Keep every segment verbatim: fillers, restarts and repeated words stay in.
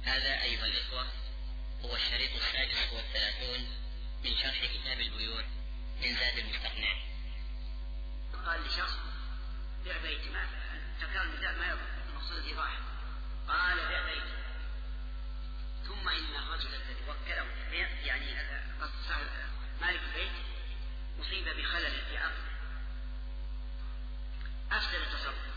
هذا أيها الإخوة هو الشريط السادس والثلاثون من شرح كتاب البيوع من زاد المستقنع. قال لشخص بيع بيت، ما تكرر المثال ما يضر المقصود الإيضاح. قال بيع بيت، ثم إن الرجل الذي وكله بيع يعني مالك البيت أصيب بخلل في عقله أفسد التصرف،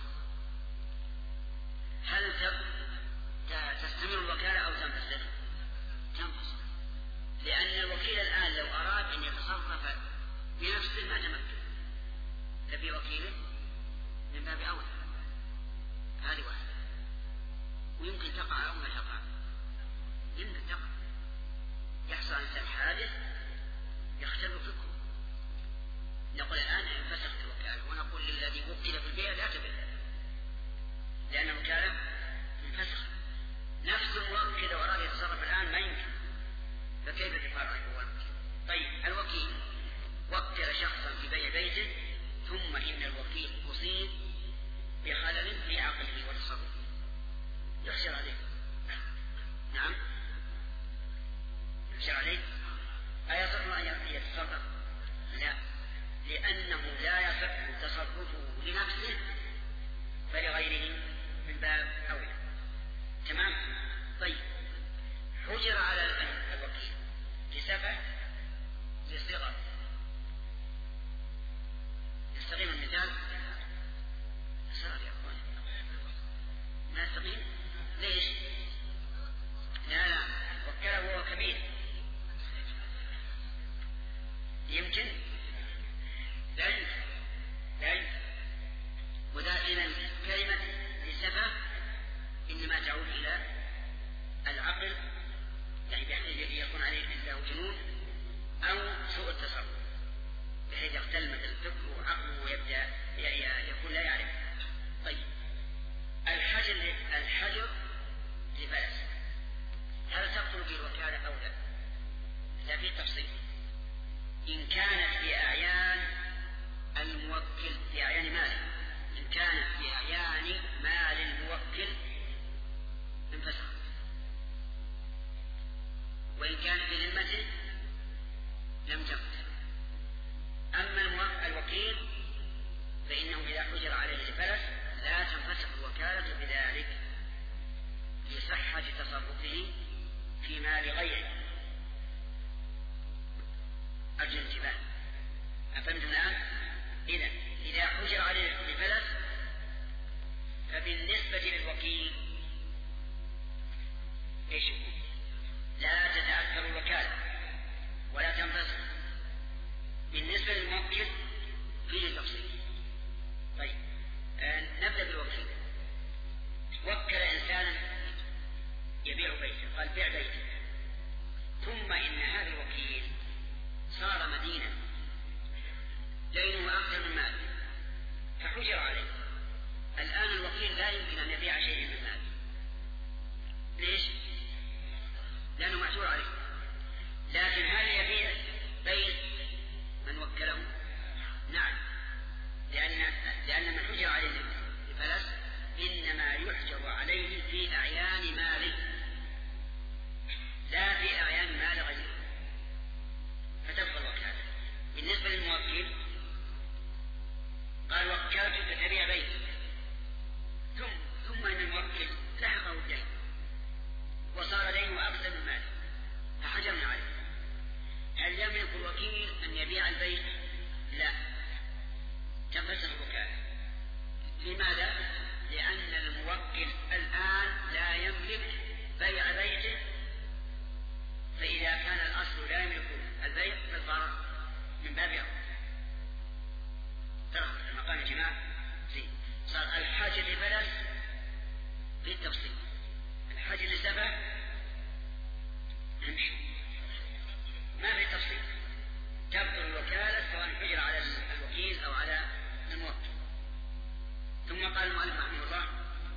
هل تستمر الوكالة أو تنفسد؟ تنفسد، لأن الوكيل الآن لو أراد أن يتصرف بنفسه ما تمكن، ففي وكيله من باب أولى. هذه واحدة، ويمكن تقع أو ما تقع، يمكن تقع، يحصل إنسان حادث يختل فكره، نقول الآن انفسخت الوكالة ونقول للذي وكل في البيع لا تبع، لأن الوكالة انفسخ. نفس الموكل لو أراد يتصرف الآن ما يمكن، فكيف تفرق هو الوكيل؟ طيب الوكيل وكل شخصا في بيع بيته، ثم إن الوكيل أصيب بخلل في عقله وتصرفه، يحشر عليه. نعم يحشر عليه. أيصح أن يتصرف؟ لا، لأنه لا يصح تصرفه لنفسه فلغيره من باب أولى. تمام. طيب حجر على الوكيل لسبب لصغر، يستقيم المثال؟ صار يا أخوان ما يستقيم. ليش؟ لا لا وكله وهو كبير، يمكن لا يمكن لا يمكن. ودائما كلمة لسبب إنما تعود إلى العقل، يعني بحيث يكون عليه له جنون أو سوء التصرف، بحيث يختل مثل الفكر وعقله ويبدأ يكون لا يعرف. طيب الحجر الحجر لفلس، هل تبطل في الوكالة أو لا؟ لا، في تفصيل. إن كانت في أعيان الموكل في أعيان ماله، إن كانت في أعيان مال الموكل انفسخ، وإن كانت في ذمته لم تنفسخ. أما الوكيل فإنه إذا حجر عليه لفلس لا تنفسخ الوكالة بذلك لصحة تصرفه في مال غيره. أرجو الانتباه، أفهمتم الآن؟ إذن إذا حجر عليه لفلس فبالنسبة للوكيل إيش؟ لا تتأثر الوكالة ولا تنفسخ. بالنسبة للموكل فيه تفصيل. طيب آه نبدأ بالوكيل. وكل إنسانا يبيع بيته، قال بيع بيته، ثم إن هذا الوكيل صار مدينا دينه أكثر من ماله فحجر عليه. الآن الوكيل لا يمكن أن يبيع شيء من ماله. ليش؟ لأنه معتور عليه. لكن هل يبيع بيت من وكله؟ نعم، لأن لأن من حجر عليه لفلس إنما يحجر عليه في أعيان ماله لا في أعيان مال غيره، فتبقى الوكالة. بالنسبة للموكل قال وكلتك تبيع بيتك، ثم ثم إن الموكل لحقه الدين وصار دينه أكثر من ماله فحجرنا عليه. هل يملك الوكيل أن يبيع البيت؟ لا، تنفسخ الوكالة. لماذا؟ لأن الموكل الآن لا يملك بيع بيته، فإذا كان الأصل لا يملك البيع فصار من باب أولى. ترى المقام الجماع زين. صار الحاجة لفلس في التفصيل، الحاجة لسبب نمشي ما في تفصيل. تبطل الوكالة سواء حجر على الوكيل أو على الموكل. ثم قال المؤلف رحمه الله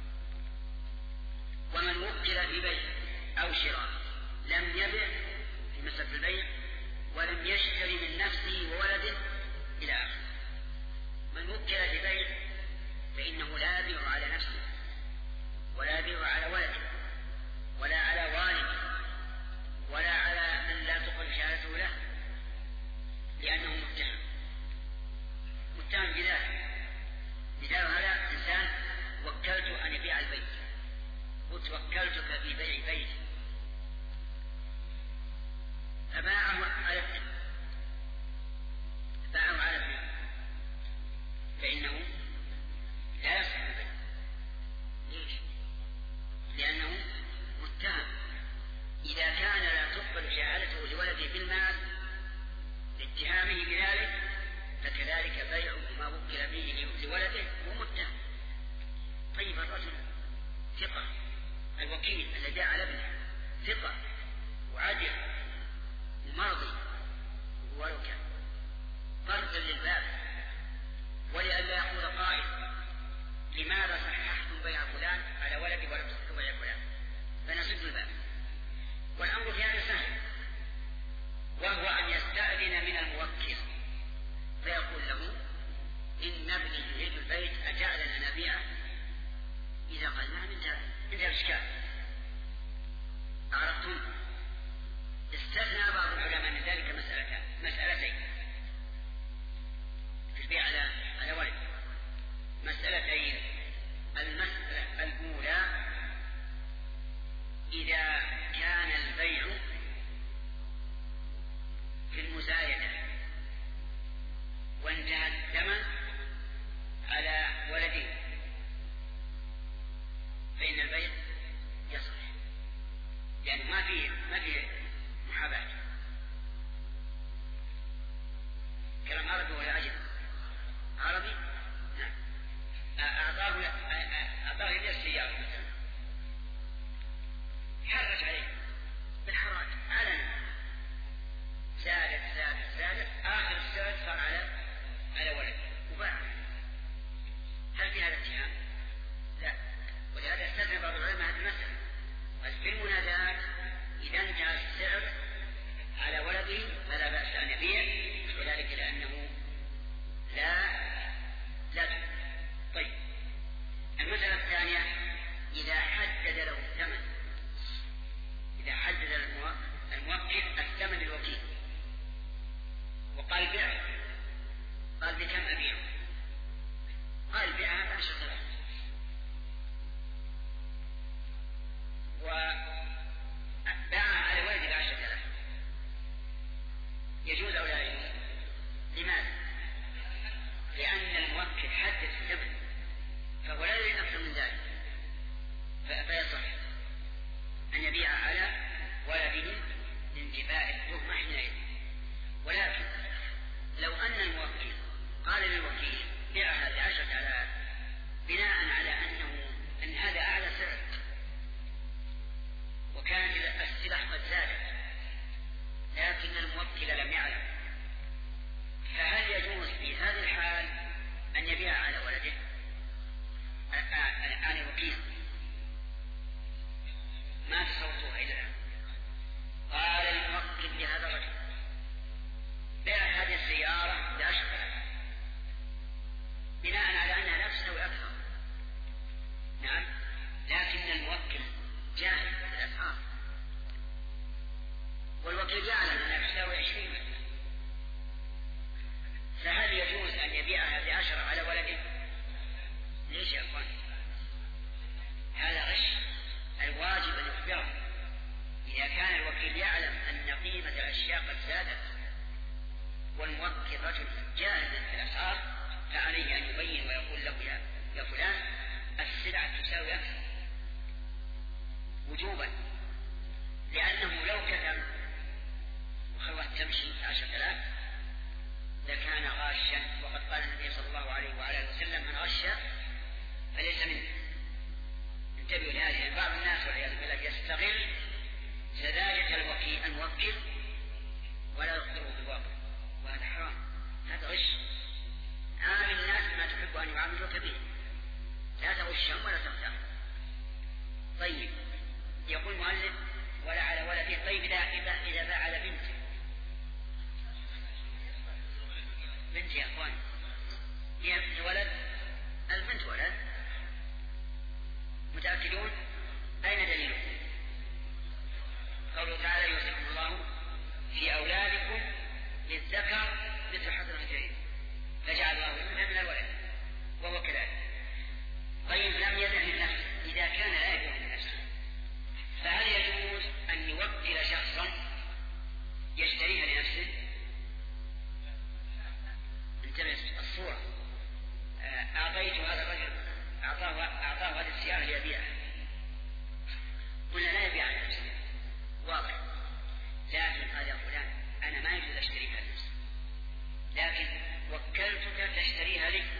ومن وكل في بيع أو شراء لم يبع في مسألة البيع ولم يشتري من نفسه وولده إلى آخره. من وكل في بيع فإنه لا يبيع على نفسه ولا يبيع على ولده، ولا على والده ولا على من لا تقبل شهادته له، لأنه متهم متهم بذلك. مثال هذا إنسان وكلت أن يبيع البيت، قلت وكلتك في بيع بيتي، فباعه على ابنه باعه على ابنه فإنه لا يصح البيع. ليش؟ لأنه متهم. إذا كان لا تقبل شهادته لولده بالمال لاتهامه بذلك، فكذلك بيع ما وكل به لولده ومتهم. طيب الرجل ثقة، الوكيل الذي باع على ابنه ثقة وعدل ومرضي ولك فردا للباب، ولئلا يقول قائل لماذا صححتم بيع فلان على ولدي ولم تصححوا بيع فلان، فنسد الباب. والأمر في هذا سهل، وهو أن يستأذن من الموكل فيقول له إن ابني يريد البيت أجعل أن أبيعه؟ إذا قال نعم انتهى الإشكال. عرفتم؟ استثنى بعض العلماء من ذلك مسألتين مسألتين في البيع على على ولد. مسألتين: المسألة الأولى إذا كان البيع في المزايدة وانتهى الثمن على ولده فإن البيع يصح، لأن ما فيه ما فيه محاباة. كلام عربي ولا عجب؟ عربي؟ نعم. أعطاه أعطاه يد السيارة مثلا، حرج عليه بالحراج علنا، زادت زادت زادت آخر السنة صار على على ولد وباع. هل في هذا اتهام؟ لا. ولهذا استثنى بعض العلماء هذه المسألة. بس في المنادات إذا انتهى السعر على ولده فلا بأس أن يبيع، وذلك لأنه لا لا. طيب المسألة الثانية: إذا حدد له الثمن، إذا حدد الموكل الثمن الوكيل وقال بيع، قال بكم أبيع؟ قال بيعها بعشرة آلاف، وباعها على ولد بعشرة آلاف، يجوز أو لا يجوز؟ لماذا؟ لأن الموكل حدد الثمن فهو لا يريد أكثر من ذلك، فيصح أن يبيع على ولده لانتفاء التهمة حينئذ. ولكن لو أن الموكل قال للوكيل بيعها بعشرة آلاف بناء على أنه أن هذا أعلى سعر وكانت السلع قد زادت لكن الموكل لم يعلم، فهل يجوز في هذه الحال أن يبيع على ولده عن الوكيل؟ ما تصوتوها إلى الآن. قال الموكل لهذا الرجل بيع هذه السيارة بعشرة آلاف بناء على أنها لا تساوي أكثر. نعم، لكن الموكل جاهل بالأسعار والوكيل يعلم أنها تساوي عشرين مثلا، فهل يجوز أن يبيعها بعشرة على ولده؟ ليش يا أخوان؟ هذا غش. الواجب أن يخبره إذا كان الوكيل يعلم أن قيمة الأشياء قد زادت والموكل رجل جاهل بالأسعار، فعليه أن يبين ويقول له يا, يا فلان السلعة تساوي أكثر وجوبا، لأنه لو كتم وخلوه تمشي عشرة آلاف لكان غاشا، وقد قال النبي صلى الله عليه وعلى وسلم من غش فليس منه. انتبهوا لهذه. بعض الناس والعياذ بالله يستغل سذاجة الوكيل الموكل ولا يخبره بالواقع، وهذا حرام، هذا غش. عامل الناس ما تحب أن يعاملوك به، لا تغشهم ولا تغتاب. طيب يقول المؤلف ولا على ولده. طيب إذا إذا إذا باع على بنته، بنت يا أخوان هي ابن ولد، البنت ولد، متأكدون؟ أين دليلكم؟ رأيت هذا الرجل أعطاه أعطاه هذه السيارة ليبيعها، قلنا لا يبيعها نفسه واضح، لكن قال يا فلان أنا ما يجوز أشتريها لنفسي، لكن وكلتك تشتريها لي،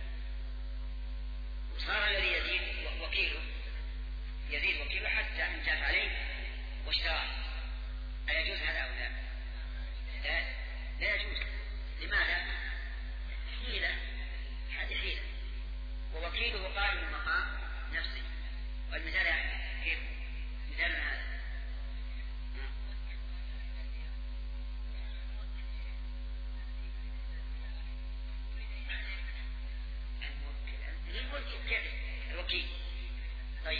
وصار الذي يزيد وكيله يزيد وكيله حتى انتهت عليه واشتراه. أيجوز هذا أو لا؟ لا, لا يجوز. لماذا؟ حيلة، هذه حيلة، ووكيله قائم مقام نفسه. والمثال كيف؟ مثال هذا الموكل كيف الوكيل. طيب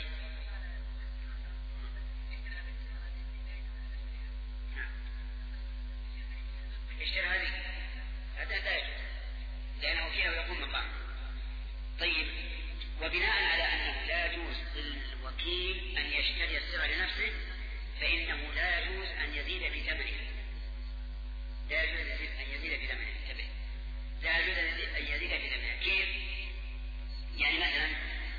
اشترى هذه هذا لا يجوز لأنه فيها ويكون مقام. طيب وبناء على أنه لا يجوز للوكيل أن يشتري السلعة لنفسه فإنه لا يجوز أن يزيد في ثمنه، لا يجوز أن يزيد في ثمنه، انتبه، لا يجوز أن يزيد في ثمنه. كيف؟ يعني مثلا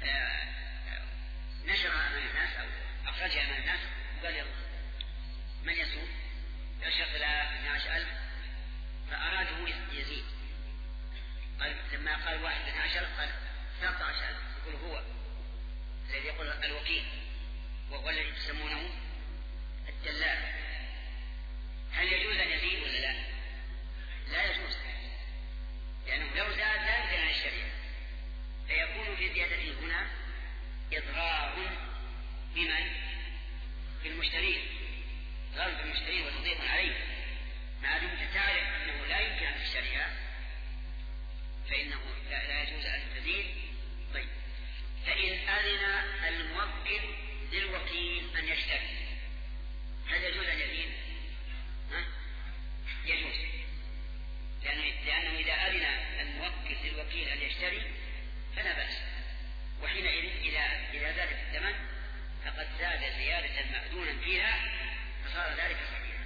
نشرها أمام الناس أو أخرجها أمام الناس وقال يلا من يسوق عشرة آلاف اثني عشر ألف، فأراده يزيد، قال لما قال واحد اثني عشر قال ثلاثة عشر ألف، يقول هو الذي يقول الوكيل وهو الذي تسمونه الدلال، هل يجوز أن يزيد ولا لا؟ لا يجوز، لأنه لو زاد لا يمكن أن يشتريها، فيكون في زيادته هنا إضرار بمن؟ بالمشترين، إضرار بالمشترين وتضييق عليه، ما دمت تعرف أنه لا يمكن أن تشتريها فإنه لا, لا يجوز أن تزيد. طيب فإن أذن الموكل للوكيل أن يشتري هل يجوز أن يزيد؟ ها؟ يجوز، لأنه, لأنه إذا أذن الموكل للوكيل أن يشتري فلا بأس، وحينئذ إذا إذا زاد الثمن فقد زاد زيادة مأذونا فيها فصار ذلك صحيحا.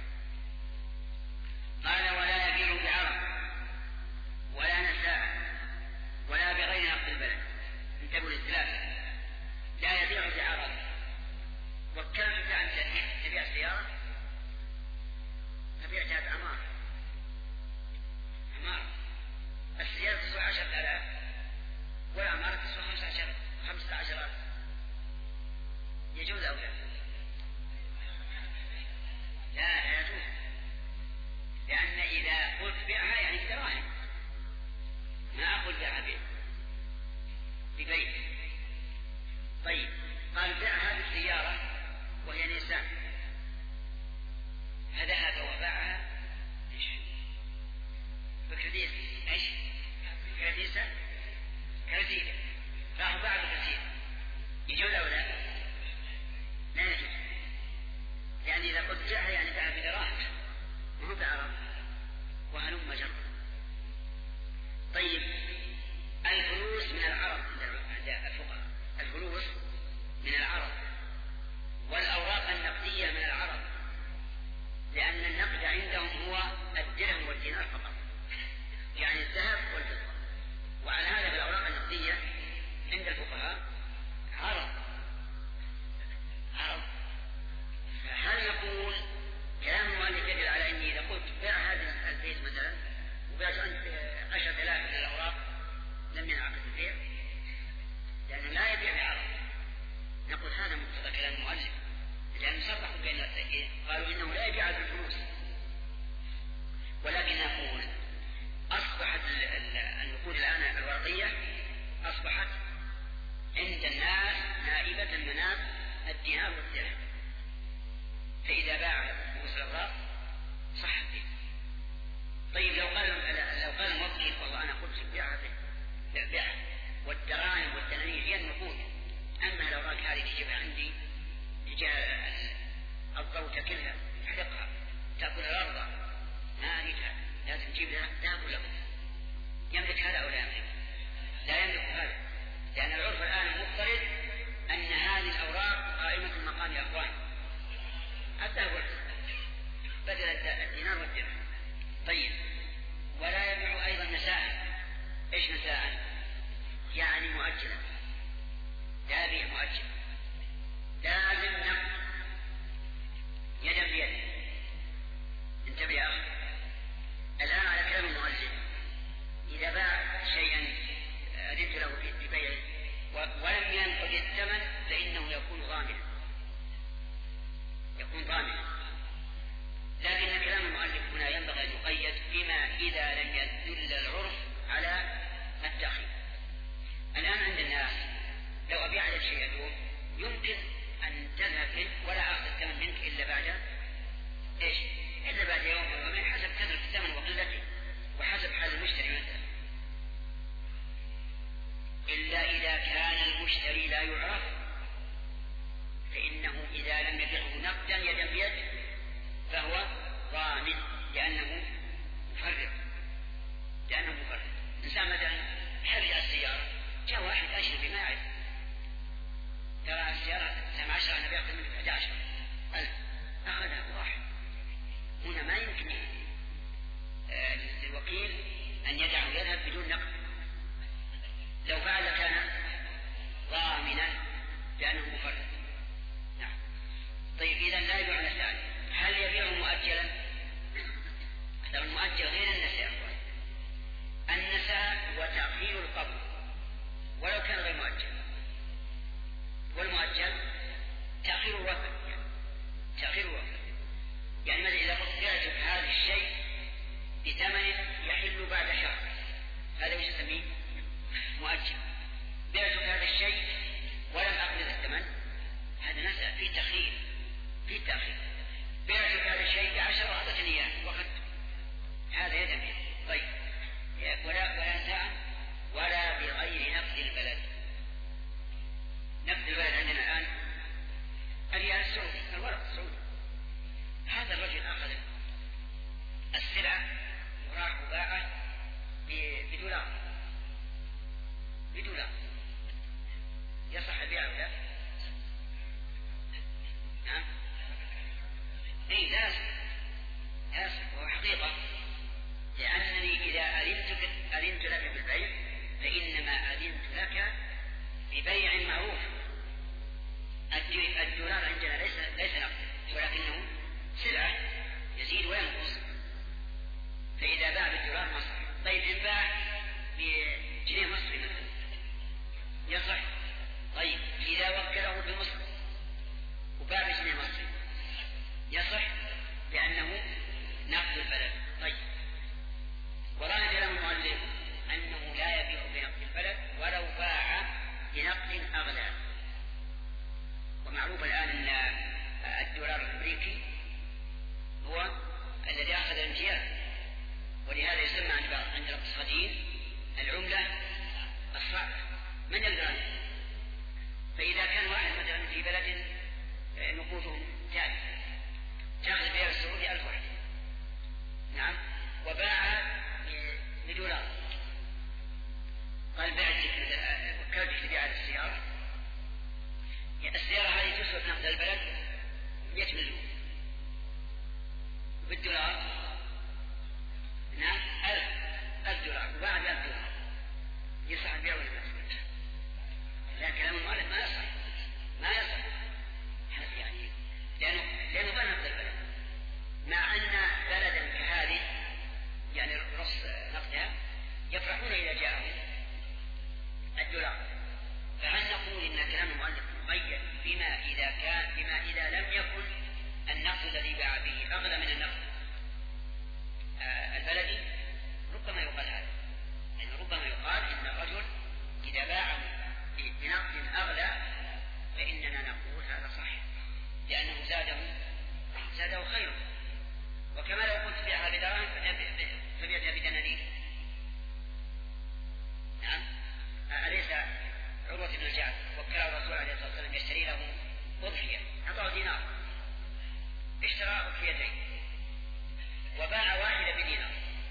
قال ولا يبيع بعرض ولا نساء ولا بغير نقد البلد. انتبهوا للثلاثة، لا يبيع بعرض، وكلتك أن تبيع سيارة فبيعتها بعمار، عمار السيارة تسوى عشرة آلاف والعمارة تسوى خمسة عشر خمسة عشر ألف، يجوز أو لا؟ لا لا يجوز، لأن إذا قلت بيعها يعني بدراهم، ما أقول بيعها ببيت. طيب قال بيعها بالسيارة وهي نيسان، فذهب وباعها ايش؟ بكرديس، ايش؟ كرديسة كرديسة، راح باع بكرديسة، يجوز أو لا؟ لا يجوز، يعني إذا قلت بيعها يعني باعها بدراهم وهو بعرض وهلم جر. طيب الفلوس من العرض عند الفقهاء، الفلوس من العرض والأوراق النقدية من العرض، لأن النقد عندهم هو الدرهم والدينار فقط، يعني الذهب والفضة، وعلى هذا بالأوراق النقدية عند الفقهاء عرض عرض. فهل نقول كلام المؤلف يدل على أني إذا قلت بيع هذا البيت مثلا وبيعت أنت عشرة آلاف من الأوراق لم ينعقد البيع لأنه لا يبيع بعرض؟ نقول هذا مقتضى كلام المؤلف، لأن صرحوا بين قالوا إنه لا يبيع بالفلوس، ولكن نقول أصبحت النقود الآن الورقية أصبحت عند الناس نائبة مناب الدينار والدرهم، فإذا باع فلوس الأوراق صح البيع. طيب لو قال لو قال الموكل والله أنا قلت بيعها بيعها والدراهم والدنانير هي النقود، أما الأوراق هذه تجيبها عندي تجاه الضوء تاكلها تحرقها تأكل الأرض ما أريدها، لازم تجيب لها ذهب ولا فضة. يملك هذا أو لا يملك؟ لا يملك هذا، لأن العرف الآن مفترض أن هذه الأوراق قائمة مقام أخوان الذهب والفضة بدل الدينار والدرهم. طيب ولا يبيع أيضا نساء. إيش نساء؟ يعني مؤجلا، لا بيع مؤجل، لازم نقد يدا بيد. انتبه يا أخي الآن على كلام المؤلف، إذا باع شيئا أذنت له ببيعه ولم ينقض الثمن فإنه يكون ضامنا، يكون ضامنا. لكن كلام المؤلف هنا ينبغي أن يقيد بما إذا لم يدل العرف على التأخير. الآن عند الناس لو أبيع على شيء اليوم يمكن أن تذهب منه ولا أخذ الثمن منك إلا بعد إيش؟ إلا بعد يوم أو يومين حسب كثرة الثمن وقلته وحسب حال المشتري مثلا. إلا إذا كان المشتري لا يعرف فإنه إذا لم يبيعه نقدا يدا بيد فهو ضامن، لأنه مفرط لأنه مفرط. إنسان مثلا حرج السيارة، جاء واحد أجنبي ما يعرف، ترى السيارة سمع عشرة أنا بيأخذ منك أحد عشر ألف، أخذها واحد. هنا ما يمكن للوكيل أن يدعه يذهب بدون نقد، لو فعل كان ضامنا لأنه مفرط. نعم. طيب إذا لا يبيع نساء، هل يبيع مؤجلا؟ هذا المؤجل غير النساء. النساء وتأخير القبض ولو كان غير مؤجل، والمؤجل تأخير الوفاة. تأخير الوفاة يعني مثلا إذا قلت بعتك هذا الشيء بثمن يحل بعد شهر، هذا وش يسميه؟ مؤجل. بعتك هذا الشيء ولم أقبض الثمن، هذا نسأ في تأخير في تأخير. بعتك هذا الشيء بعشر وأعطتني إياه وأخذت، هذا يدم. طيب ولا ولا نساء ولا بغير نقد البلد. نقد البلد عندنا الآن الريال السعودي، الورق السعودي. هذا الرجل أخذ السلعة وراح وباعه بدولار بدولار يصح البيع ولا؟ نعم. اي لازم لازم، وهو حقيقة، لأنني إذا أذنتك أذنت لك بالبيع فإنما أذنت لك ببيع معروف. الدولار عندنا ليس ليس نقد ولكنه سلعة يزيد وينقص، فإذا باع بالدولار مصري. طيب إن باع بجنيه مصري مثلا يصح. طيب إذا وكله بمصر وباع بجنيه مصري يصح لأنه نقد البلد. طيب ورانا كلام المؤلف أنه لا يبيع بنقد البلد ولو باع بنقد أغلى. ومعروف الآن أن الدولار الأمريكي هو الذي أخذ الامتياز، ولهذا يسمى عند الاقتصاديين العملة الصعبة. من يقدر عنه؟ فإذا كان واحد مثلا في بلد نقودهم جائز تأخذ الريال السعودي ألف واحد، نعم، وباع بدولار، قال بعتك وكلتك لبيع السيارة، السيارة هذه تسوى نقد البلد مئة مليون بالدولار، نعم، ألف ألف دولار، وباع بألف دولار، يصح البيع ولا ما يصح؟ لا، كلام المؤلف ما يصح ما يصح يعني، لأنه لأنه بنى نقد البلد، مع أن بلدا كهذه يعني رص نقدها يفرحون إذا جاءهم الدولار. فهل نقول إن كلام المؤلف مقيد بما إذا كان بما إذا لم يكن النقد الذي باع به أغلى من النقد آه البلدي؟ ربما يقال هذا، يعني ربما يقال إن الرجل إذا باع بنقد أغلى فإننا نقول هذا صح، لأنه زاده زاده خير. وكما لو كنت بيعها بدراهم فبيعها بدنانير. نعم. أليس عروة بن الجعد وكله الرسول عليه الصلاة والسلام يشتري له أضحية، أعطاه دينار، اشترى أضحيتين وباع واحدة بدينار،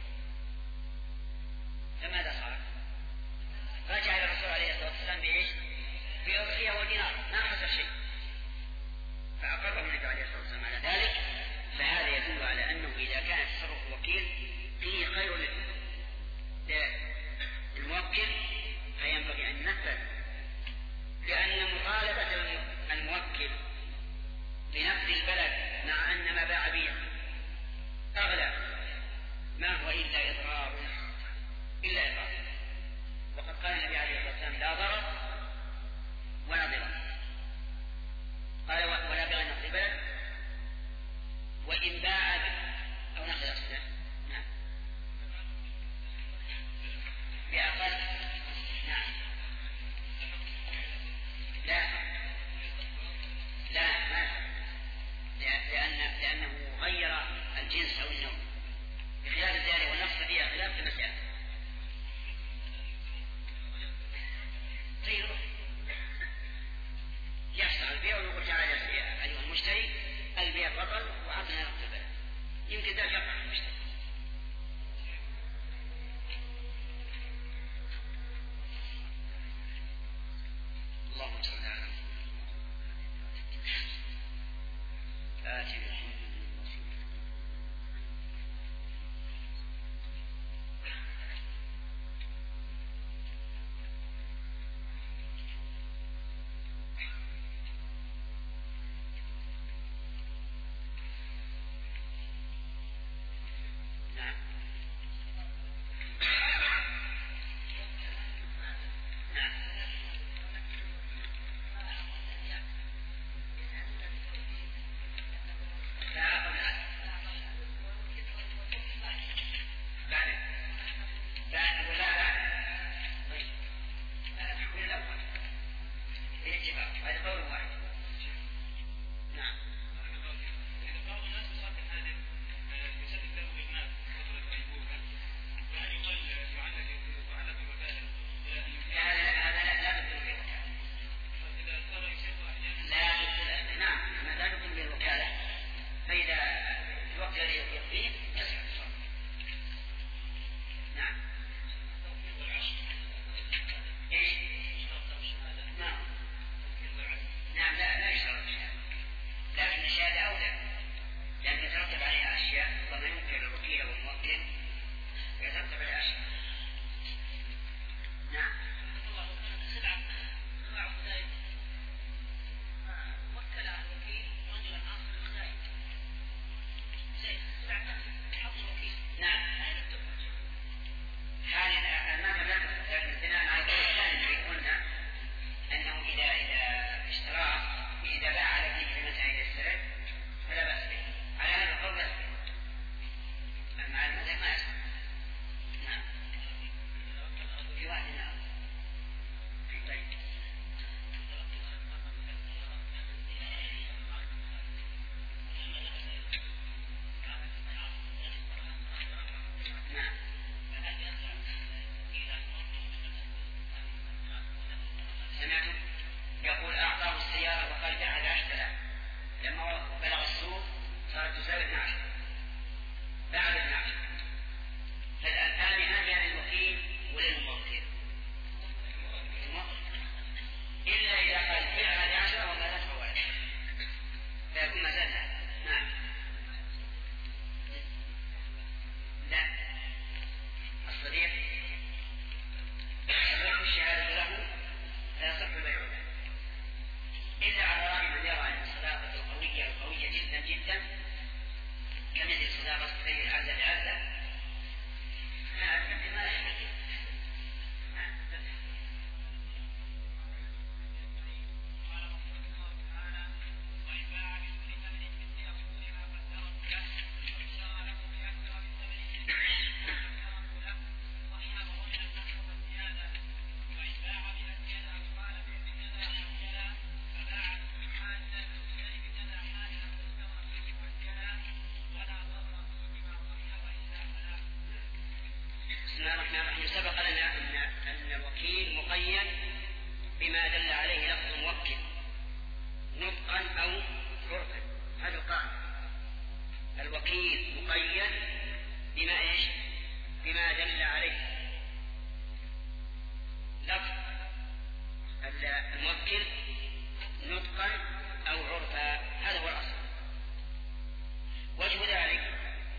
فماذا صار؟ رجع إلى الرسول عليه الصلاة والسلام بإيش؟ بأضحية ودينار، ما حصل شيء، فأقره النبي عليه الصلاة والسلام على ذلك. فهذا يدل على أنه إذا كان تصرف الوكيل فيه خير للموكل فينبغي أن لا ضرر ولا ضرر. قال ولا بغير نقد البلد وإن باع أو نقد أصله نعم بأقل نعم لا لا ما لأن لأنه غير الجنس أو النوع بخلاف الزيادة والنقص فيها خلاف في المسألة. غيره يحصل البيع ويقول تعالى أيها المشتري البيع بطل وعطنا نقد البلد يمكن ذلك يقع المشتري. اللهم صل على آتي يقول أعطاه السيارة وقال جعل عشرة لما بلغ السوق صارت تساوي اثنا عشر بعد اثنا عشر فالآن هذه عن الوكيل وللموكل إلا إذا قال بيع هذه عشرة وما لا تفوت فيكون مزالها. نعم لا الصديق يصح الشهادة له لا يصح البيع له إلا على رأي من يرى أن الصداقة القوية القوية جدا جدا كمثل صداقة سيد العزة لعزة لا أتكلم ما يحدث. سبق لنا أن أن الوكيل مقيد بما دل عليه لفظ موكل نطقا أو عرفا. هذا القاعدة الوكيل مقيد بما إيش بما دل عليه لفظ الموكل نطقا أو عرفا. هذا هو الأصل. وجه ذلك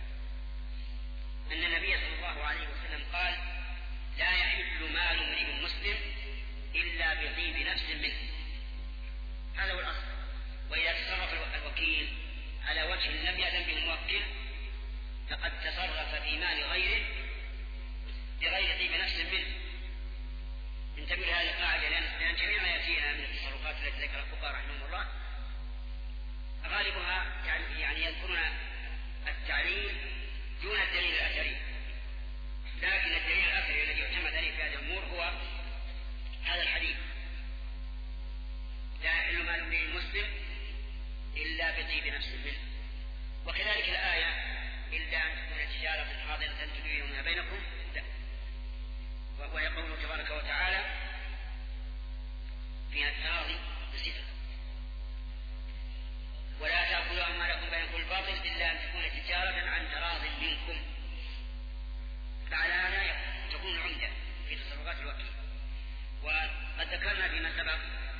أن النبي صلى الله عليه وسلم قال لا يحل مال امرئ مسلم إلا بطيب نفس منه. هذا هو الأصل. وإذا تصرف الوكيل على وجه لم يأذن به الموكل فقد تصرف في مال غيره بغير طيب نفس منه. انتهى انتبهوا لهذه القاعدة، لأن جميع ما يأتينا من التصرفات التي ذكر الفقهاء رحمهم الله غالبها يعني يذكرون التعليل دون الدليل الأثري، لكن الدليل الأثري الذي يعتمد عليه في هذه الأمور هو هذا الحديث: لا يحل مال امرئ مسلم إلا بطيب نفس منه. وكذلك الآية: إلا أن تكون تجارة حاضرة تديرونها بينكم. لا. ويقول تبارك وتعالى في التراضي بصفة: ولا تأكلوا أموالكم بينكم بالباطل إلا أن تكون تجارة عن تراض منكم. فعلى هذا تكون عمدة في تصرفات الوكيل. وقد ذكرنا فيما سبق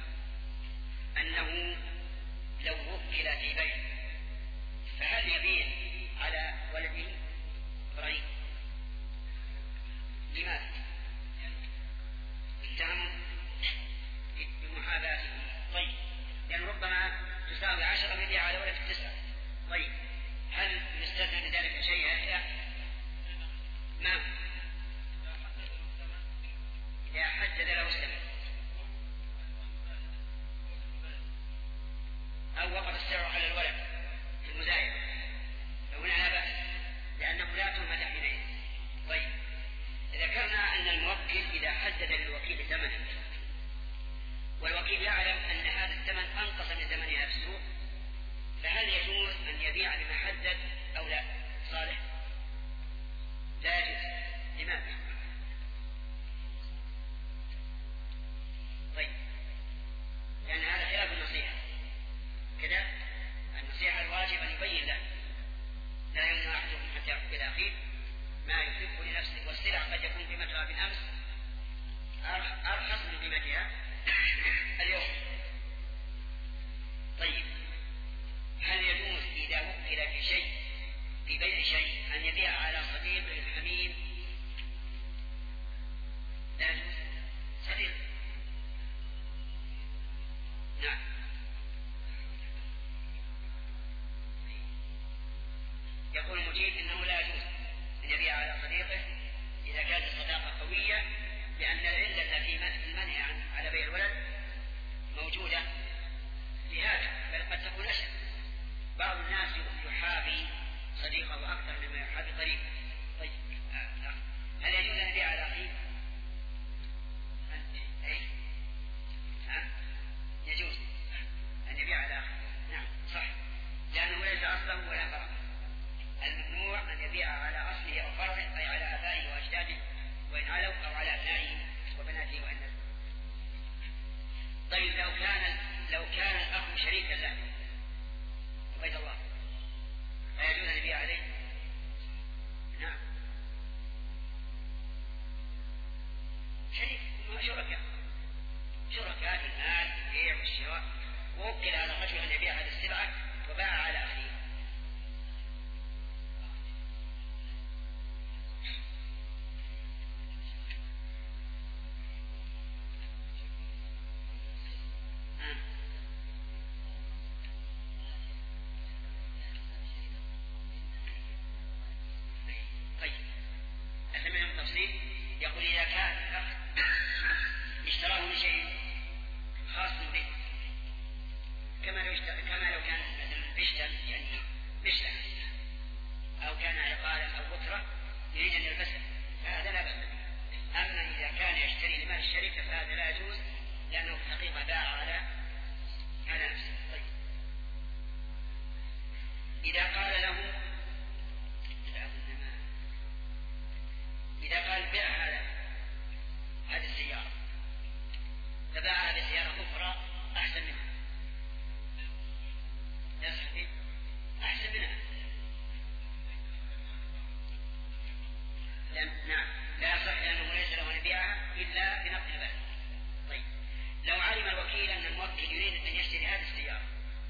أنه لو وكل في بيع فهل يبيع على ولده إبراهيم؟ لماذا؟ اتهموا بمحاباته. طيب، لأن ربما تساوي عشرة يبيع على ولد تسعة. طيب، هل يستثنى بذلك شيء يا أخي؟ ما إذا حدد له السبب أو وقف السعر على الولد في المزايد فهنا لا بأس، لأنه لا تهمة حينئذ. طيب، ذكرنا أن الموكل إذا حدد للوكيل ثمنا والوكيل يعلم أن هذا الثمن أنقص من ثمنها في السوق، فهل يجوز أن يبيع بما حدد أو لا؟ صالح؟ لا يجوز. لماذا؟ طيب، لأن هذا خلاف النصيحة. كذا النصيحة الواجب أن يبين له، لا يمنع أحدكم حتى يحب الأخير ما يحب لنفسه، والسلع قد يكون قيمتها بالأمس أرخص من قيمتها اليوم. طيب، هل يجوز إذا وكل في شيء في بيع شيء أن يبيع على صديق الحميم؟ لا يجوز. صديق، نعم. يقول المجيب إنه لا يجوز أن يبيع على صديقه إذا كانت الصداقة قوية، لأن العلة في المنع عن على بيع الولد موجودة في هذا، بل قد تكون أشد. بعض الناس يحابي صديقه أكثر مما يحابي طريقه. طيب، آه. هل يجوز أن يبيع على أخيه؟ أي ها؟ يجوز أن يبيع على أخيه. نعم صح، لأنه ليس أصله ولا فرعه. الممنوع أن يبيع على أصله أو فرعه، أي على آبائه وأجداده وإن علوا، أو على أبنائه وبناته وإن نزلوا. طيب، لو كان لو كان الأخ شريكا له عبيد الله، أيجوز أن يبيع عليه؟ نعم، شريك، شركاء شركاء في المال البيع والشراء، ووكل على الرجل أن يبيع هذه السلعة وباع على أخيه. يقول إذا كان اشتراه من شيء خاص به، كما لو كما لو كان مثلا بشتا يعني بشتا، أو كان عقالا أو وترة يريد أن يلبسه، فهذا لا بأس به. أما إذا كان يشتري لمال الشركة فهذا لا يجوز، لأنه في الحقيقة باع على على نفسه. طيب، إذا قال له إذا قال بيع هذا هذه السيارة فباعها بسيارة أخرى أحسن منها، لا صحيح أحسن منها، لأن نعم لا يصح، لأنه ليس له أن يبيعها إلا بنقد البال. طيب، لو علم الوكيل أن الموكل يريد أن يشتري هذه السيارة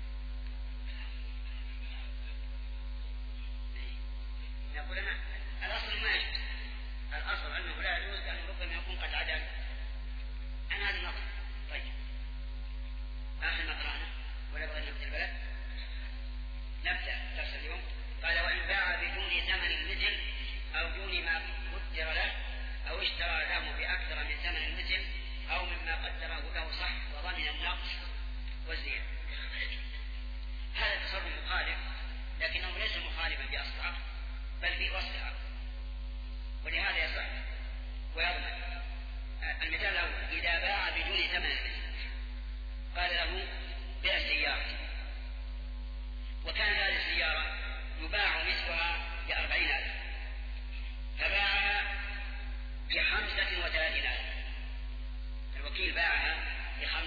نقول أنا الأصل ما يجوز، الأصل أنه لا يجوز، لأنه ربما يكون قد عدل عن هذا النقد. طيب، آخر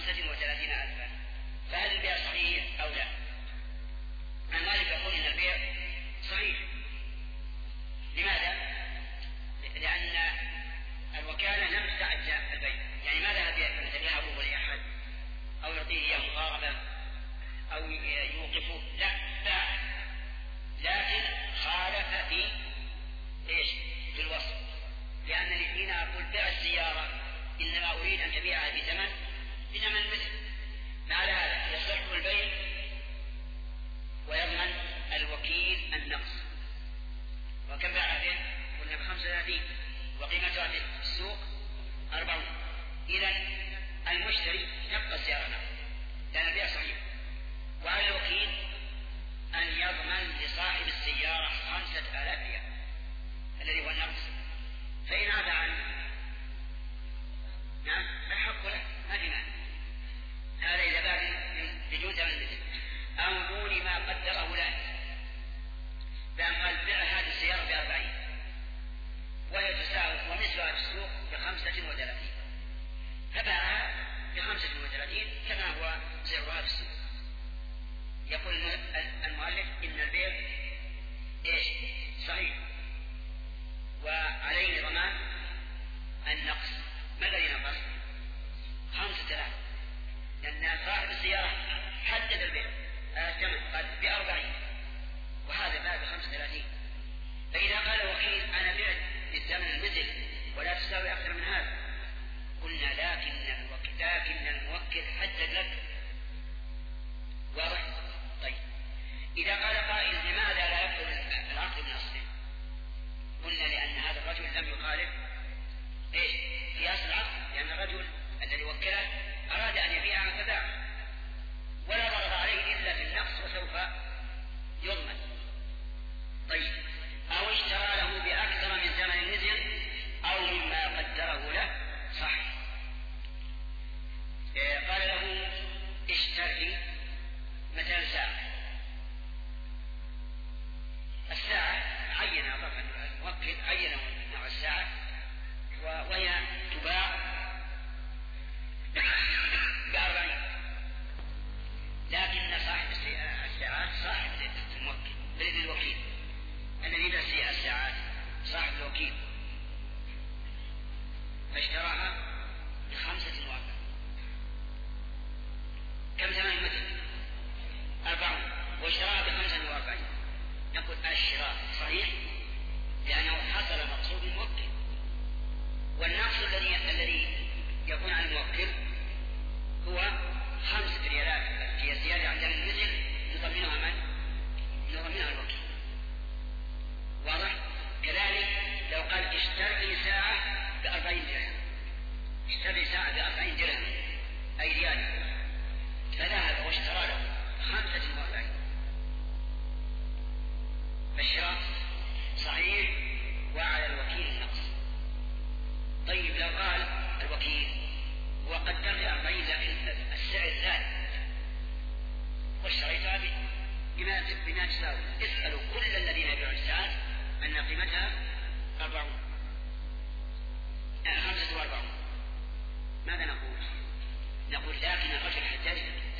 بخمسة وثلاثين ألفا، فهل البيع صحيح أو لا؟ عن مالك يقول إن البيع صحيح. لماذا؟ لأن الوكالة لم تتعدى البيع، يعني ما ذهب يبيعه لأحد أو يعطيه إياه مضاربة أو يوقفه، لا باع، لكن خالف في إيش؟ في الوصف. لأن الاثنين أقول بيع السيارة إنما أريد أن تبيعها بثمن بثمن مثل، فعلى هذا يصح البيع ويضمن الوكيل النقص. وكم باع به؟ قلنا بخمسة وثلاثين وقيمتها في السوق أربعون. إذن المشتري يبقى السيارة نقص لأن البيع صحيح، وعلى الوكيل أن يضمن لصاحب السيارة خمسة آلاف ريال الذي هو النقص، فإن عفى عنه نعم الحق له ما في مانع. هذا إذا باع بدون ثمن المثل أو دون ما قدره له، بأن قال بيع هذه السيارة بأربعين وهي تساوي ومثلها في السوق بخمسة وثلاثين، فباعها بخمسة وثلاثين كما هو سعرها في السوق. يقول المؤلف إن البيع إيش؟ صحيح، وعليه ضمان النقص. ما الذي نقص؟ خمسة آلاف، لأن صاحب السيارة حدد البيع الثمن قال بأربعين وهذا باع بخمسة وثلاثين، فإذا قال وكيل أنا بعت بالثمن المثل ولا تساوي أكثر من هذا، قلنا لكن الوكيل لكن الموكل حدد لك. واضح؟ طيب إذا قال قائل لماذا لا يبطل العقد من أصله؟ قلنا لأن هذا الرجل لم يخالف إيش؟ قياس العقد، لأن الرجل الذي وكله أراد أن يبيعها فباعها ولا ضرر عليه إلا في النقص وسوف يضمن. طيب أو اشترى له بأكثر من ثمن المثل أو مما قدره له صح. إيه قال له اشتري مثلا ساعة، الساعة عين طبعا الموكل عين نوع الساعة وهي تباع بأربعين، لكن صاحب الساعات صاحب الموكل بإذن الوكيل الذي له الساعات صاحب الوكيل، فاشتراها بخمسة وأربعين. كم ثمن المثل؟ أربعون، واشتراها بخمسة وأربعين. نقول الشراء صحيح لأنه حصل مقصود الموكل، والنقص الذي الذي يكون على الموكل هو خمسة ريالات هي زيادة عن ثمن المثل يضمنها من؟ يضمنها الوكيل. واضح؟ كذلك لو قال اشتري ساعة بأربعين درهم، اشتري ساعة بأربعين درهم أي ريال، فذهب واشترى له خمسة وأربعين، فالشراء صحيح وعلى الوكيل النقص. طيب لو قال الوكيل وقدر لي أربعين لكن السعر ثابت واشتريتها بما تساوي، اسألوا كل الذين يبيعون الساعات أن قيمتها أربعون خمسة وأربعون. ماذا نقول؟ نقول لكن الرجل حدد،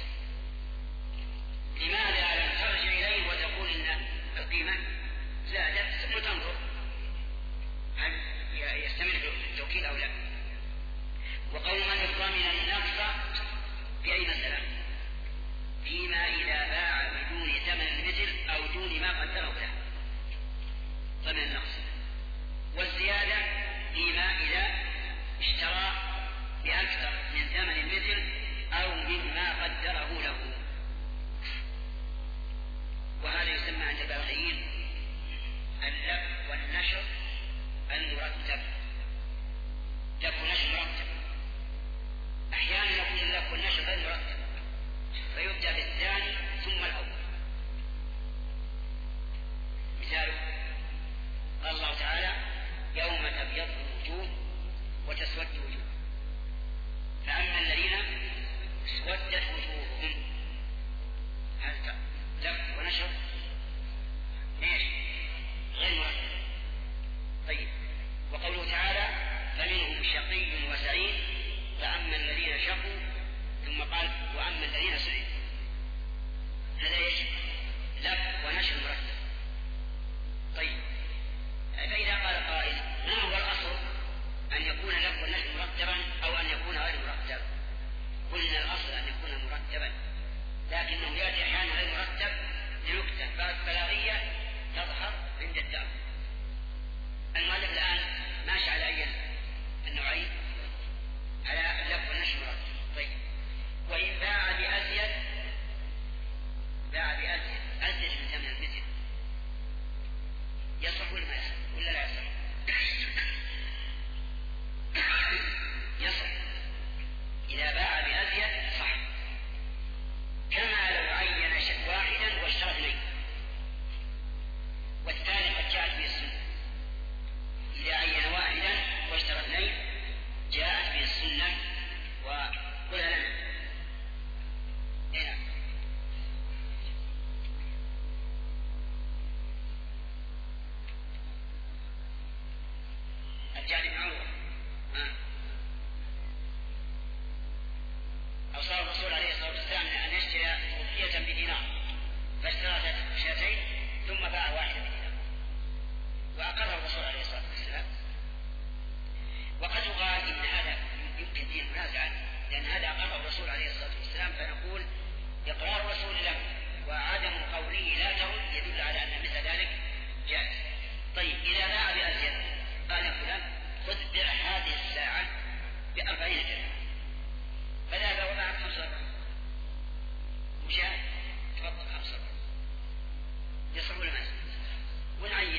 لماذا لم ترجع إليه وتقول إن القيمة زادت ثم تنظر هل يستمر في التوكيل أو لا؟ وقول من ضمن النقص في أي مسألة؟ فيما إذا باع بدون ثمن المثل أو دون ما قدره له ضمن النقص، والزيادة فيما إذا اشترى بأكثر من ثمن المثل أو مما قدره له. وهذا يسمى عند البلاغيين اللف والنشر المرتب. لف ونشر مرتب، أحيانا يكون اللف والنشر غير مرتب فيبدأ بالثاني ثم الأول. مثال قال الله تعالى يوم تبيض وجوه وتسود وجوه، فأما الذين اسودت وجوههم هذا لف ونشر ايش؟ غير مرتب. اشترى شاتين ثم باع واحدة منها وأقر الرسول عليه الصلاة والسلام. وقد يقال إن هذا يمكن فيه منازعة، لأن هذا أقر الرسول عليه الصلاة والسلام، فنقول إقرار الرسول له وعدم قوله لا ترد يدل على أن مثل ذلك جائز. طيب إذا باع بأزيد قال فلان خذ بيع هذه الساعة بأربعين درهم، فذهب وباع خمسة وأربعين وجاء تفضل خمسة وأربعين يصعب المال ونعين.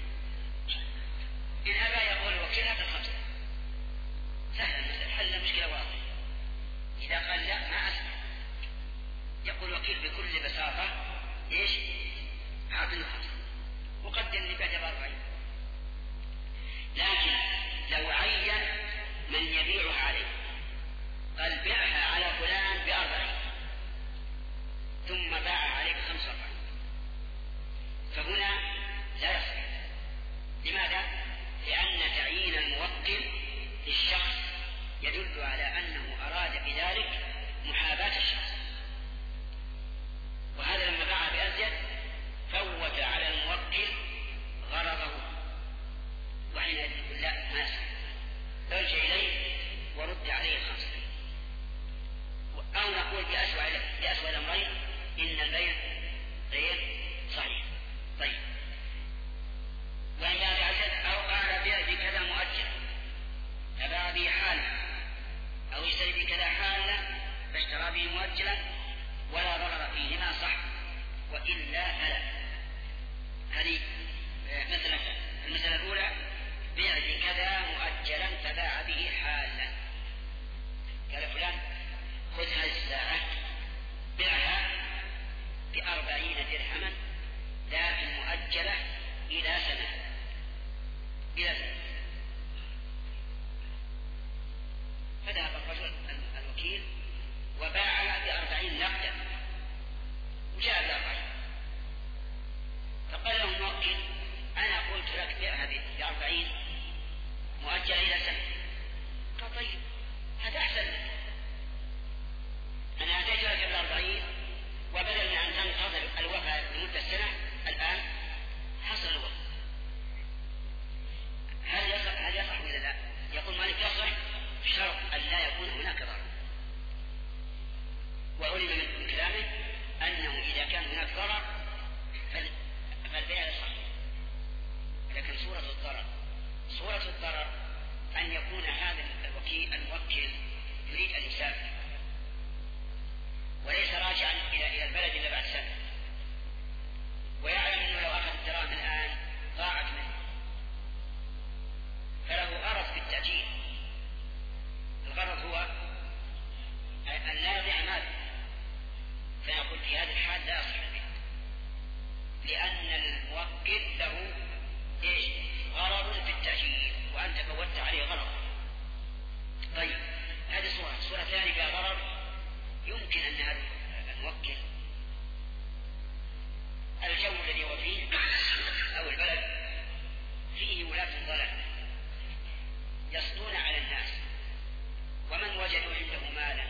إن أبى يقول الوكيل هذا الخمسة، سهل المسألة، حل المشكلة واضح. إذا قال لا ما أسمع يقول الوكيل بكل بساطة إيش أعطني خمسة وقدم لي بعد بأربعين. لكن لو عين من يبيعها عليه قال بيعها على فلان بأربعين ثم باعها عليك خمسة وأربعين، فهنا لا يصح. لماذا؟ لأن تعيين الموكل للشخص يدل على أنه أراد بذلك محاباة الشخص، وهذا لما باع بأزيد فوت على الموكل غرضه، وحينئذ يقول لا ما يصح، ارجع إليه ورد عليه الخمسة. أو نقول بأسوأ الأمرين إن البيع غير صحيح. طيب وإن باع بأزيد أو قال بيع بكذا مؤجل فباع به حالا أو يشتري بكذا حالا فاشترى به مؤجلا ولا ضرر فيهما صح، وإلا فلا. هذه مثلا المسألة الأولى بيع بكذا مؤجلا فباع به حالا، قال فلان خذ هذه الساعة بيعها بأربعين درهما لكن مؤجلة إلى سنة إلى سنة. فذهب الرجل الوكيل وباعها بأربعين نقدا وجاء بأربعين، فقال له الموكل أنا قلت لك بيعها بأربعين مؤجلة إلى سنة. قال طيب هذا أحسن لك، أنا أتيت لك بالأربعين وبدل من أن تنتظر الوفاة لمدة سنة الآن حصل الوفاة. هل يصح هل يصح ولا لا؟ يقول مالك يصح بشرط أن لا يكون هناك ضرر. وعلم من كلامه أنه إذا كان هناك ضرر فالبيع صحيح، لكن صورة الضرر صورة الضرر أن يكون هذا الوكيل الموكل يريد أن يسافر وليس راجعا إلى إلى البلد إلا بعد سنة، ويعلم أنه لو أخذ الدراهم الآن ضاعت منه، فله غرض في التأجيل. الغرض هو أن لا يضيع ماله، فيقول في هذه الحال لا يصح البيع، لأن الموكل له إيش غرض في التأجيل وأنت فوتت عليه غرض. طيب هذه صورة. صورة ثانية فيها ضرر، يمكن أن هذا الموكل الجو الذي هو فيه أو البلد فيه ولاة ضلال يصدون على الناس، ومن وجدوا عنده مالا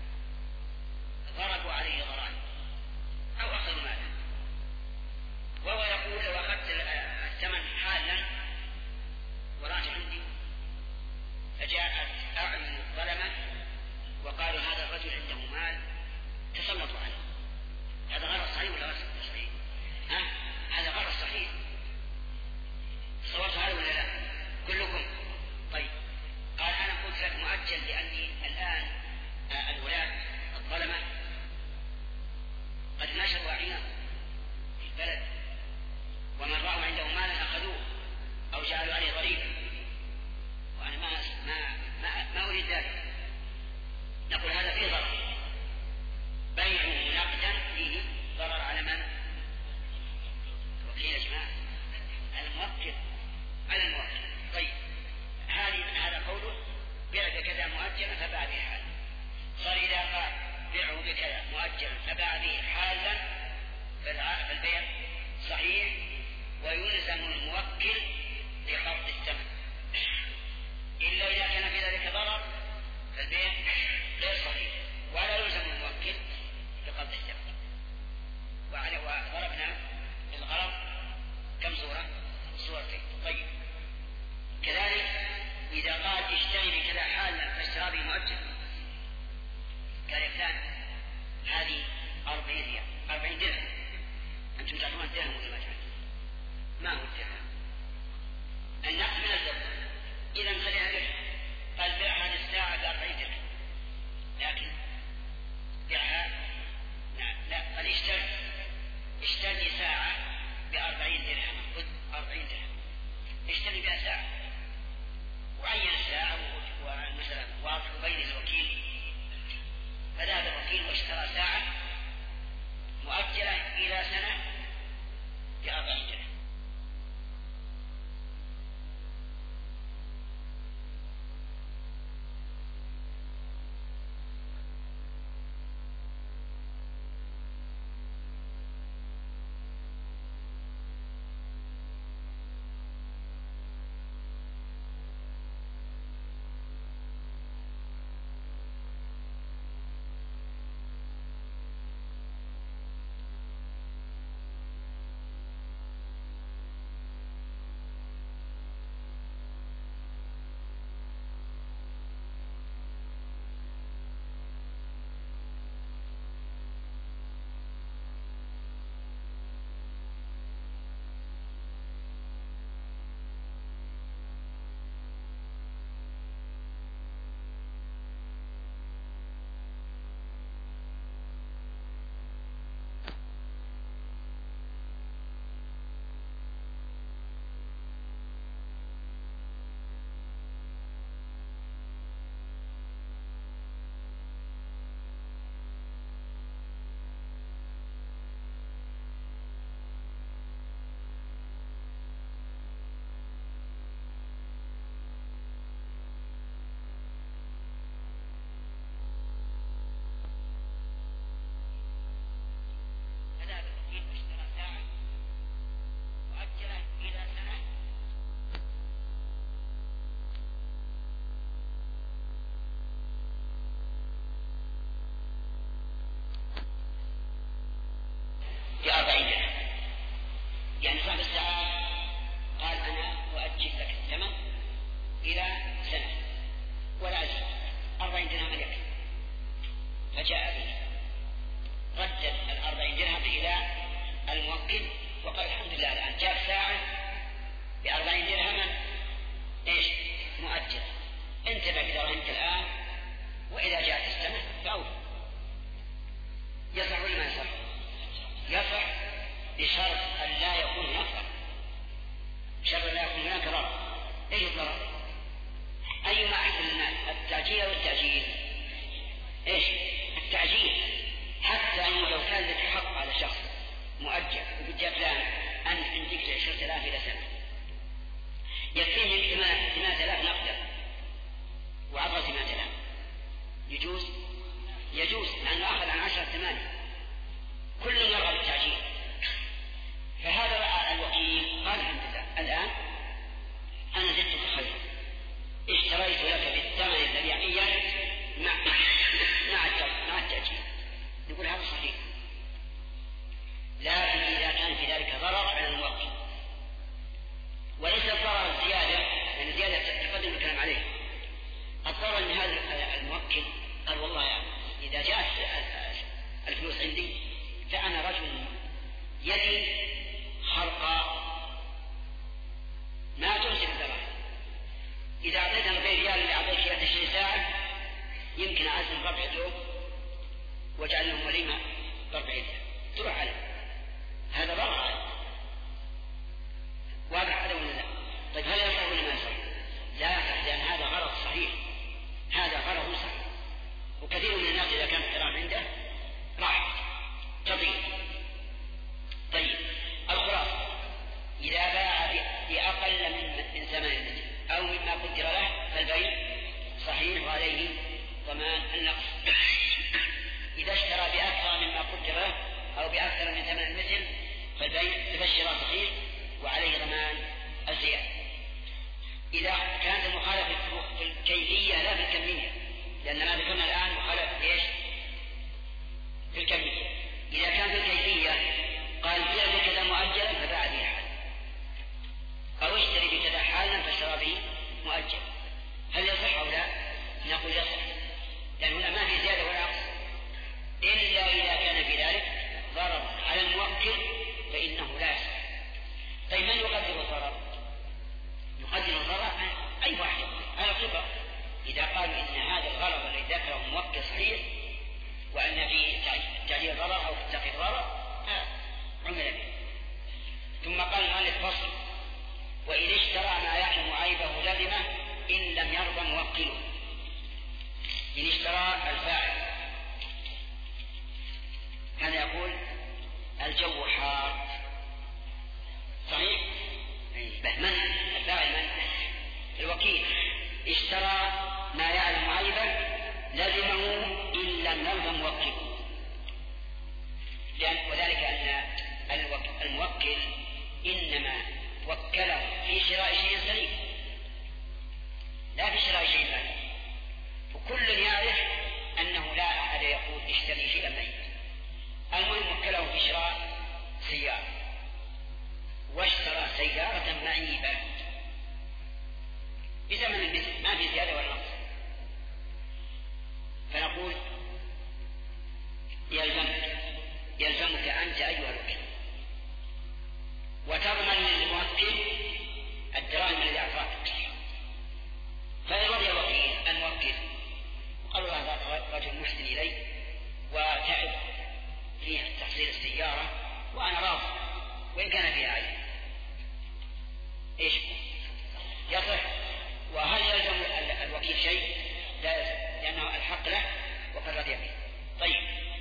ضربوا عليه ضرائب أو أخذوا مالا، وهو يقول لو أخذت الثمن حالا ورأت عندي، فجاءت أعين الظلمة وقالوا هذا الرجل عنده مال تسلطوا عليه. هذا غرض صحيح ولا غرض صحيح؟ ها؟ هذا غرض صحيح. صورت هذا ولا لا؟ كلكم. طيب قال أنا قلت لك مؤجل لأني الآن الولاة الظلمة قد نشروا أعينهم في البلد، ومن رأوا عنده مالا أخذوه أو جعلوا عليه ضريبة، وأنا ما ما ما, ما أريد ذلك. نقول هذا فيه ضرر، بيعه نقدا فيه ضرر على من؟ الوكيل يا جماعة، الموكل على الموكل. طيب هذه هذا قوله بيع بكذا مؤجلا فباع به حالا. صار إذا قال بيعه بكذا مؤجلا فباع به حالا فالبيع صحيح ويلزم الموكل بقبض الثمن، إلا إذا كان في ذلك ضرر فالبيع غير صحيح ولا يلزم الموكل بقبض الثمن. وعلى وضرب قال يا فلان هذه أربعين ريال أربعين درهم، أنتم تعرفون الدرهم ولا ما تعرفون؟ ما هو الدرهم؟ النقص من الفضة. إذا خليها درهم، قال بيع هذه الساعة بأربعين درهم، لكن بيعها لا، قال اشتري اشتري ساعة بأربعين درهم، خذ أربعين درهم اشتري بها ساعة، وعين الساعة ومثلا واضح بين الوكيل، فذهب الوكيل واشترى ساعة مؤجلة إلى سنة بأربعين درهم. بأربعين درهم، يعني صاحب الساعة قال أنا أؤجل لك الثمن إلى سنة ولا أزيد، أربعين درهم يكفي، فجاء به ردد الأربعين درهم إلى الموكل وقال الحمد لله الآن جاء ساعة بأربعين درهم إيش مؤجل، انتبه بدرهمك الآن، وإذا جاءت السنة فأول. يصح ولا ما يصح؟ يصح بشرط أن لا يكون هناك ضرر، بشرط أن لا يكون هناك ضرر. أي ضرر؟ أي ما أحسن الناس التعجيل والتأجيل؟ إيش التعجيل؟ حتى أنه لو كان لك حق على شخص مؤجل وبدأ فلان أن عندك عشرة آلاف إلى سنة، يكفيه ثمانية آلاف نقدا وعطى ثمانية آلاف، يجوز؟ يجوز، لأنه أخذ عن عشرة ثمانية، كل يرغب بالتعجيل. فهذا رأى الوكيل قال الحمد لله الآن أنا زدتك خيرا، اشتريت لك بالثمن الذي عين مع مع التأجيل. نقول هذا صحيح، لكن إذا كان في ذلك ضرر على الموكل، وليس الضرر الزيادة، لأن الزيادة تقدم الكلام عليه. الضرر من هذا الموكل قال والله يعني إذا جاءت الفلوس عندي فأنا رجل يدي خرقاء ما تمسك الدراهم، إذا أعطيتنا أربعين ريال اللي أعطيك إياه تشتري ساعة يمكن أعزم ربع يوم واجعل لهم وليمة بأربعين تروح عليه، هذا ضرر عليه. واضح هذا ولا لا؟ طيب هل يصح ولا ما يصح؟ لا يصح، لأن هذا غرض صحيح، هذا غرض صحيح، وكثير من الناس إذا كان الدراهم عنده راح تضيع. طيب الخلاصة إذا باع بأقل من ثمن أو مما قدر له فالبيع صحيح وعليه ضمان النقص. إذا اشترى بأكثر مما قدر له أو بأكثر من ثمن المثل فالبيع تبشر صحيح وعليه ضمان الزيادة. إذا كانت المخالفة في الكيفية لا في الكمية، لأن ما ذكرنا الآن مخالفة إيش؟ في الكمية. إذا كان في الكيفية قال بيع بكذا مؤجلا فباع به حال، أو اشتري بكذا حالا فاشترى به مؤجل، هل يصح أو لا؟ نقول يصح، لأن هنا ما في زيادة ولا نقص، طيب من يقدر الضرر؟ يقدر الضرر أي واحد على الخبرة. إذا قالوا إن هذا الغرض الذي ذكره موكل صحيح وأن في تعديل ضرر أو في تقي ضرر عمل به. ثم قال المؤلف فصل: وإن اشترى ما يعلم عيبه لزمه إن لم يرضى موكله. إن اشترى الفاعل كان يقول الجو حار صحيح؟ من الفاعل؟ من الوكيل. اشترى ما يعلم عيبه لزمه إن لم يرضى موكله، وذلك أن الموكل إنما وكله في شراء شيء سليم لا في شراء شيء ثاني، وكل يعرف أنه لا أحد يقول اشتري شيئا ميت. المهم وكله في شراء سيارة واشترى سيارة معيبة بثمن المثل ما في زيادة ولا نقص، فنقول يلزمك يلزمك أنت أيها الوكيل وتضمن للموكل الدراهم الذي أعطاك. فإن رضي الوكيل الموكل قال هذا رجل محسن إلي وتعب في تحصيل السيارة وأنا راضي وإن كان فيها عيب، إيش يصح؟ وهل يلزم الوكيل شيء؟ لا يلزم، لأنه الحق له وقد رضي به. طيب،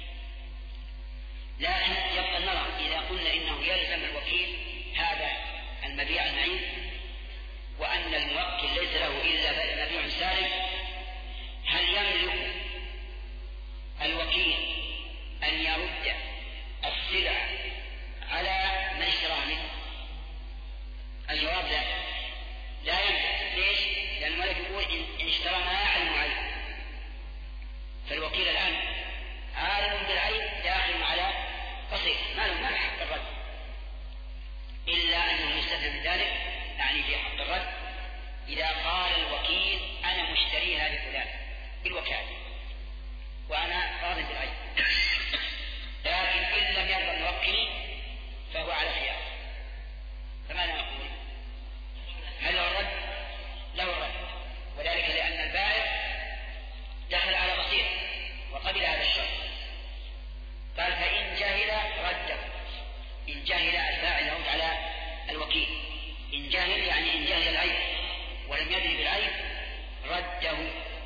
لكن يبقى نرى إذا قلنا إنه يلزم الوكيل هذا المبيع المعيب وأن الموكل ليس له إلا مبيع سالم، هل يملك الوكيل أن يرد السلع على من اشتراها منه؟ الجواب لا، لا يملك. ليش؟ لأن الملك يقول إن اشترى ما يعلم عيب، فالوكيل الآن عالم بالعيب داخل على قصير ما له ما له حق الرد، إلا أنه يستثنى من ذلك، يعني في حق الرد إذا قال الوكيل أنا مشتريها لفلان بالوكالة وأنا راض بالعيب، لكن إن لم يرضى الموكل فهو على خيار. فماذا نقول؟ هل له الرد؟ له الرد، وذلك لأن البائع دخل على بصير وقبل هذا الشرط. قال فإن جهل رده، إن جهل الفاعل يرد على الوكيل، إن جهل يعني إن جهل العيب ولم يدري بالعيب رده.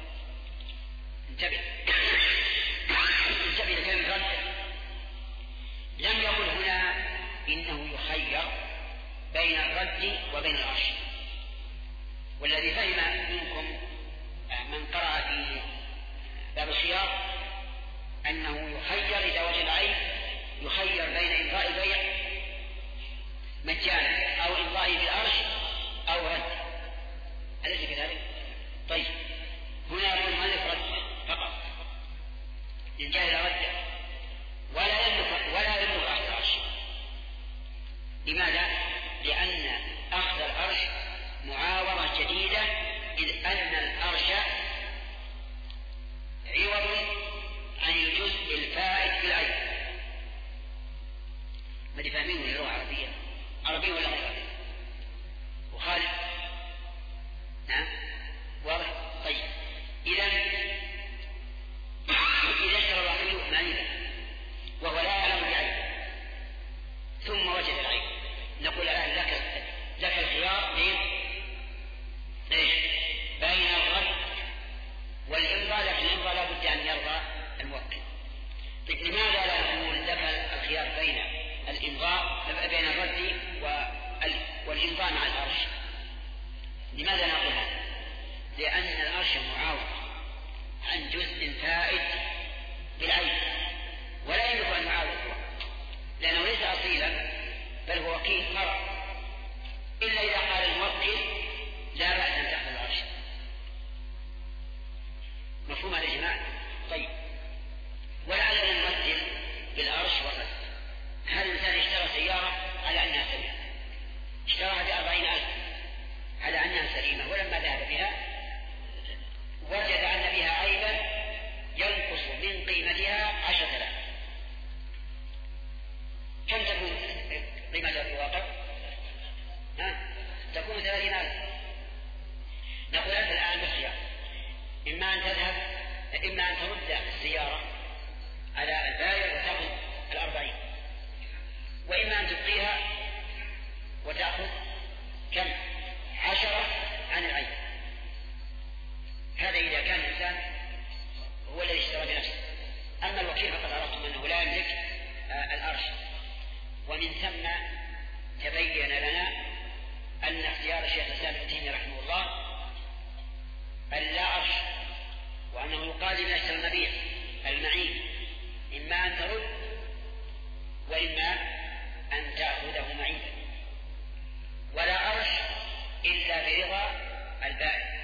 انتبه انتبه لكلمة رده. لم يقل هنا إنه يخير بين الرد وبين العرش، والذي فهم منكم من قرأ في باب الخيار أنه يخير إذا وجد عيب، يخير بين إمضاء البيع مجانا أو إمضاء بالعرش أو رد، أليس كذلك؟ طيب، هنا يقول المؤلف رد فقط، للجاهل رد ولا يملك ولا يملك أخذ العرش. لماذا؟ لأن أخذ العرش معاوضة جديدة، إذ أن العرش عوض عن الجزء الفائت بالعيب. ما تفهمين من اللغة العربية؟ عربية ولا غير عربية؟ وخالد نعم واضح. طيب، إذا إذا اشترى الوكيل معيبا وهو لا يعلم العيب ثم وجد العيب، نقول الآن لك لك الخيار بين ايش؟ بين الرد والإمضاء، لكن الإمضاء لا بد أن يرضى الموكل. طيب، لماذا لا نقول لك الخيار بين الإمضاء بين الرد والإمضاء مع العرش؟ لماذا نقول هذا؟ لأن العرش معاوض عن جزء فائت بالعيب ولا يملك أن يعاوض، لأنه ليس أصيلا بل هو وكيل فرع، إلا إذا قال الموكل لا بأس أن تأخذ العرش. مفهوم هذا يا جماعة؟ طيب، ولعلنا نمثل بالعرش والرد. هل الإنسان اشترى سيارة على أنها سليمة، اشتراها بأربعين ألف على أنها سليمة، ولما ذهب بها وجد أن بها عيبا ينقص من قيمتها عشرة آلاف، كم تكون قيمتها في الواقع؟ إما أن ترد السيارة على البائع وتأخذ الأربعين، وإما أن تبقيها وتأخذ كم؟ عشرة عن العين. هذا إذا كان الإنسان هو الذي اشترى بنفسه. أما الوكيل فقد عرفتم أنه لا يملك الأرش. ومن ثم تبين لنا أن اختيار الشيخ الإسلام ابن تيمية رحمه الله أن لا أرش، وأنه يقال لمن اشترى المبيع المعين إما أن ترد وإما أن تأخذه معيبا، ولا أرش إلا برضا البائع.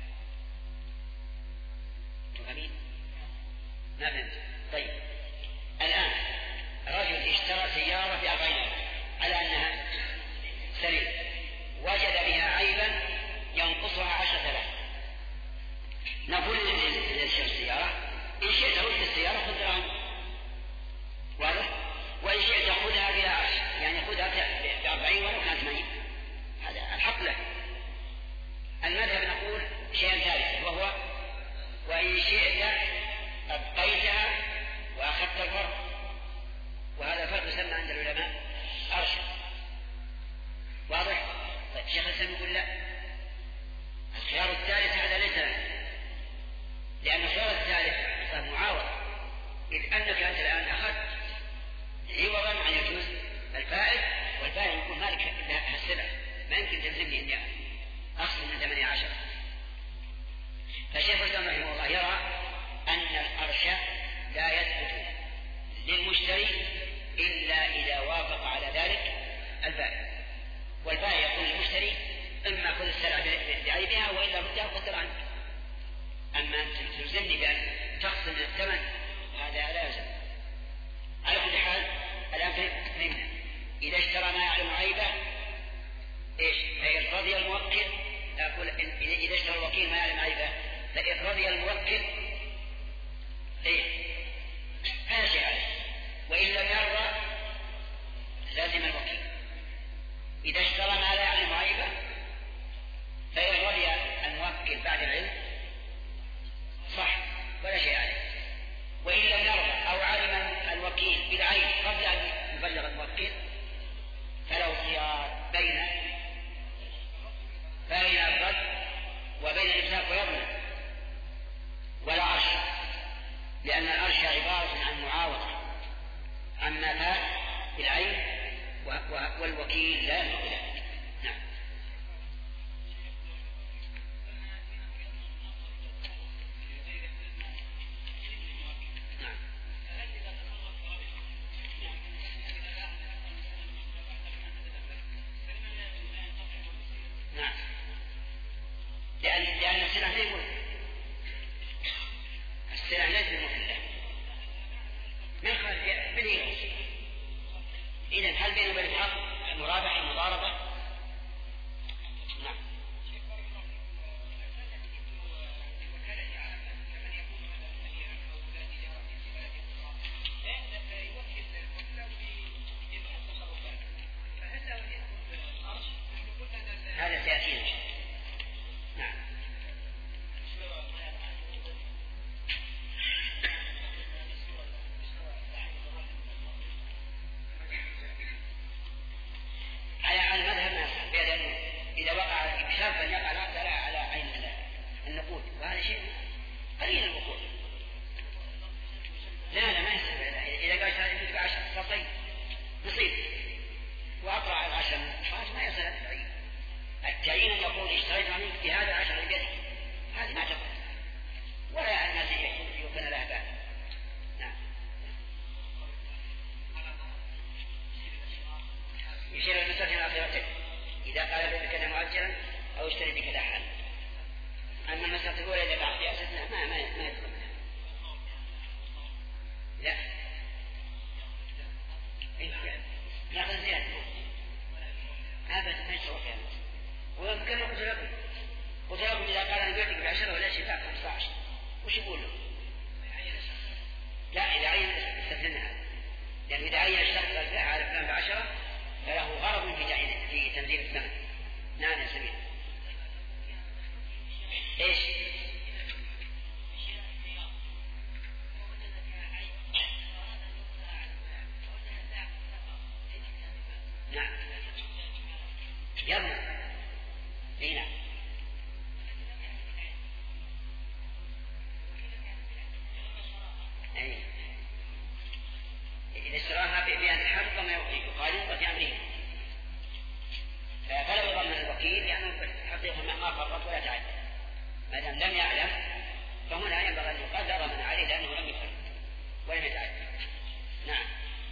تفهمين؟ ما فهمت؟ طيب الآن رجل اشترى سيارة بأربعين على أنها سليمة، وجد بها عيبا ينقصها عشرة آلاف. نقول للشخص السيارة إن شئت رد السيارة خذ دراهم، واضح؟ وإن شئت خذها بلا عرش، يعني خذها بأربعين ولو كانت معيبة، هذا الحق له. المذهب نقول شيئا ثالثا وهو وإن شئت أبقيتها وأخذت الفرق، وهذا الفرق يسمى عند العلماء أرشا. واضح؟ طيب شيخ الإسلام يقول لا، الخيار الثالث هذا ليس له، لأن الخيار الثالث صار معاوضة، إذ أنك أنت الآن أخذت عوضا عن يجوز الفائد، والفائد يكون مالك السلع، ما يمكن تلزمني إني أخصم من ثمانية عشر. فالشيخ الإسلام رحمه الله يرى أن الأرش لا يثبت للمشتري إلا إذا وافق على ذلك البائع، والبائع يقول للمشتري إما خذ السلع بعيبها وإلا ردها وقدر عنك. أما أن تلزمني بأن تخصم الثمن هذا لا يلزم. على كل حال الآن فهمنا إذا اشترى ما يعلم عيبه إيش؟ فإن رضي الموكل، أقول إذا اشترى الوكيل ما يعلم عيبه فإن رضي الموكل إيه؟ فلا شيء عليه، وإن لم يرضى لازم الوكيل. إذا اشترى ما لا يعلم عيبه فإن رضي الموكل بعد العلم صح ولا شيء عليه، وإن لم يرضى أو علم الوكيل بالعيب قبل أن يبلغ الموكل فله خيار بين بين الرد وبين الإمساك ويضمن ولا عرش، لأن العرش عبارة عن معاوضة عما فات بالعين، والوكيل لا يملك ذلك. نعم. نعم. لأن لأن السلع لا يملك، السلع ليس بمحله، ما يخالف بالإيراد. إذن هل بينه وبين الحق المرابحة المضاربة؟ نعم. هذا سيأتينا. نعم. على المذهب ما يصح، بأنه إذا وقع الإكشاف فليقع العقد على عين النقود، وهذا شيء قليل الوقوع. لا لا ما يصح. إذا قال شهر يملك عشر فطيب نصيب وأقرأ على العشر خلاص ما يصل التعيين. التعيين أن يقول اشتريت منك بهذا العشر بيدك، هذه ما تقول ولا الناس يوفن لها بال. نعم. يشير المسألة في الآخرتين إذا قال بكذا مؤجلا أو اشتري بكذا حال. أما المسألة الأولى إذا بعد بأسدنا ما ما ما يدخل منها. لا. إيه ناخذ زيادة. أبدا ما يشتري فيها. ويمكن أن قتل لكم قتل لكم إذا قال أنا بيعتك بعشرة ولا شيء لا خمسة عشر وش يقول له؟ لا إذا عين استثنى، لأن إذا عين الشخص البائع على فلان بعشرة فله غرض في تعيين في تنزيل الثمن. نعم يا سمير. إيش؟ يعني إذا اشتراها بأن الحق ما يقالون في أمره، فلا يضمن الوكيل لأنه حقيقة ما فرط ولا تعدى، ما دام لم يعلم فهنا ينبغي أن يقدر من عليه لأنه لم يفرط ولم يتعدى. نعم.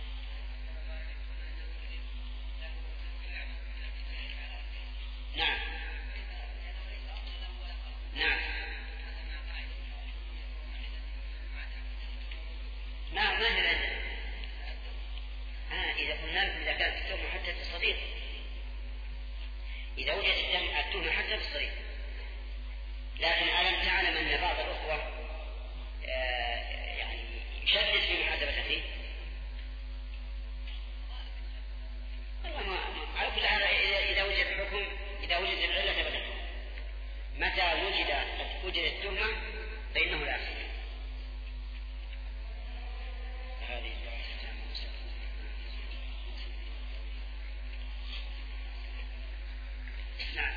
نعم نعم ما ما هي آه إذا قلنا إذا كانت التهمة حتى في الصغير، إذا وجدت التهمة حتى في الصغير، لكن ألم تعلم أن بعض الأخوة آه يعني يشدد في محاسبة أخيه؟ والله ما على كل حال إذا وجد الحكم، إذا وجد العلة ثبت الحكم، متى وجد وجد التهمة فإنه لا يصح. هذه نعم.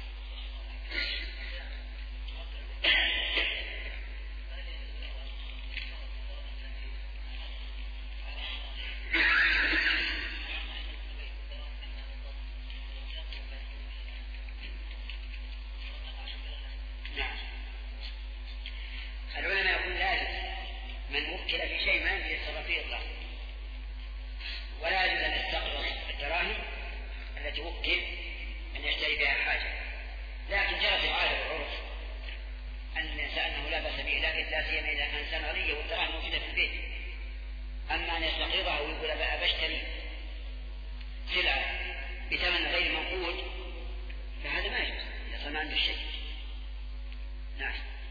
العلماء يقول لازم من وكل في شيء ما يمكن يتصرف فيه الله، ولا يجوز أن يستقرض الدراهم التي وكل أن يشتري بها حاجة، لكن جرت العادة والعرف أن أنه لا بأس به، لكن لا سيما إذا كان إنسان غني والدراهم موجودة في البيت. أما أن يستقرضها ويقول بشتري سلعة بثمن غير منقود فهذا ما يجوز إذا ما عنده الشيء. نعم.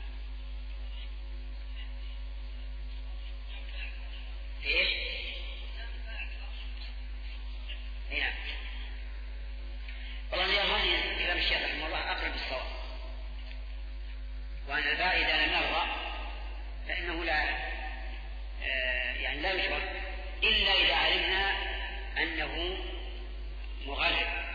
إيش؟ نعم. والله يا هذه كلام الشيخ رحمه الله أقرب بالصواب، وأن الباء إذا لم يرضى فإنه لا آه يعني لا يشرع إلا إذا علمنا أنه مغرب،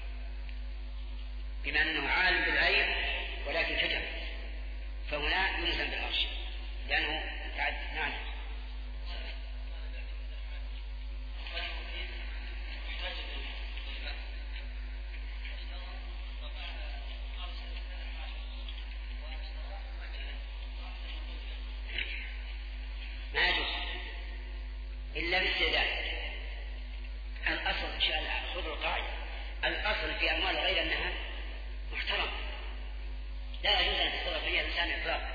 بما أنه عالم بالعيب ولكن كتب، فهنا يلزم بالعرش لأنه تعد. نعم. ما يجوز إلا باستئذان. الأصل خذ القاعدة، الأصل في أموال غير أنها محترم، لا يجوز أن تتصرف فيها الإنسان إطلاقا،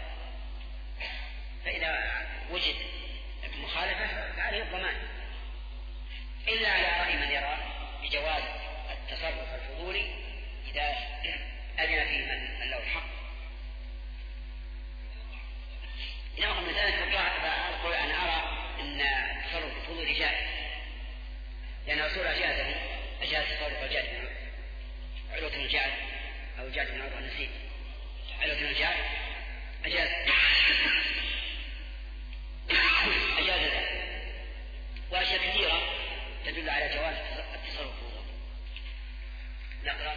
فإذا وجد مخالفة فعليه الضمان، إلا على رأي من يرى بجواز التصرف الفضولي إذا أذن فيه من له الحق. إذا وقع من ذلك فأقول أنا أرى أن التصرف الفضولي جائز، لأن رسول أجازه أجاز تصرف الجاد علوة بن الجعد أو الجعد بن عروة النسيب، علوة بن الجعد أجاز أجاز ذلك، وأشياء كثيرة تدل على جواز التصرف الفضولي. نقرأ.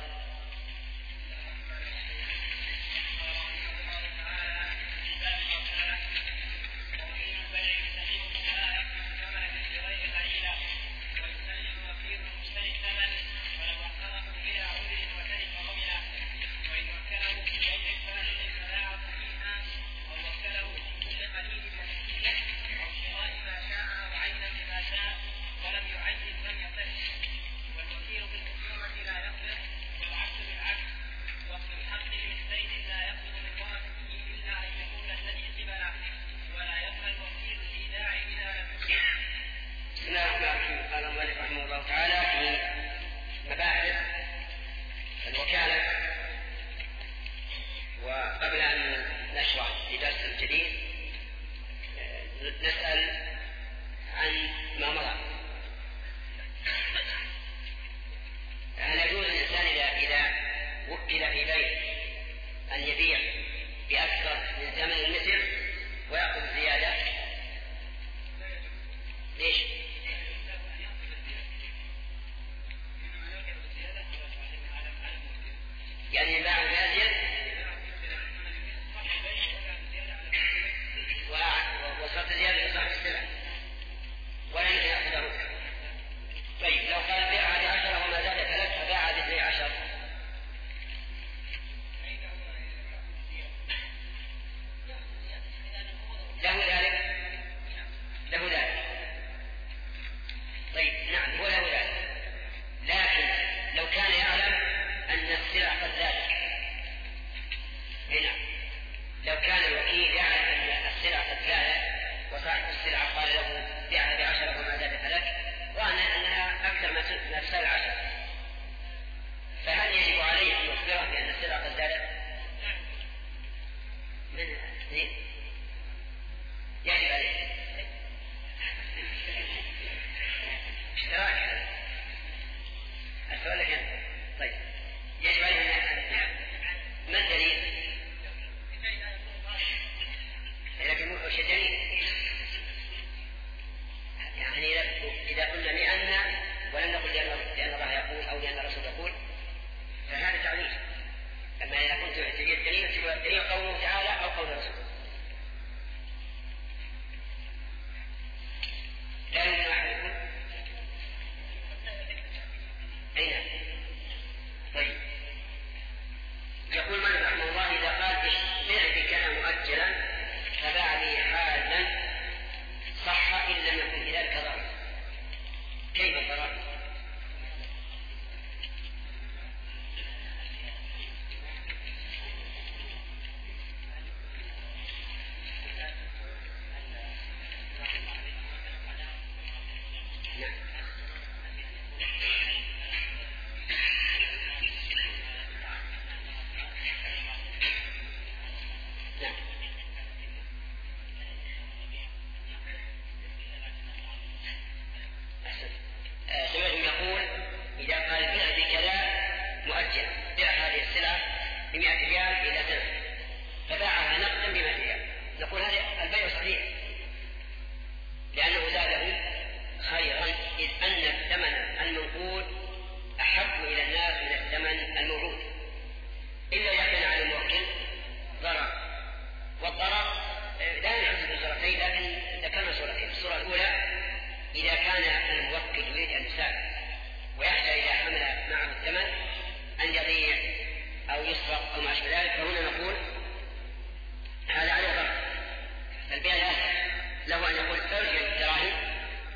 وقبل أن نشرع في درس جديد نسأل عن ما مضى. هل يجوز الإنسان إذا وكل في بيت أن يبيع بأكثر من ثمن المثل ويأخذ زيادة؟ ليش؟ يعني باع بأزيد وصارت زيادة صح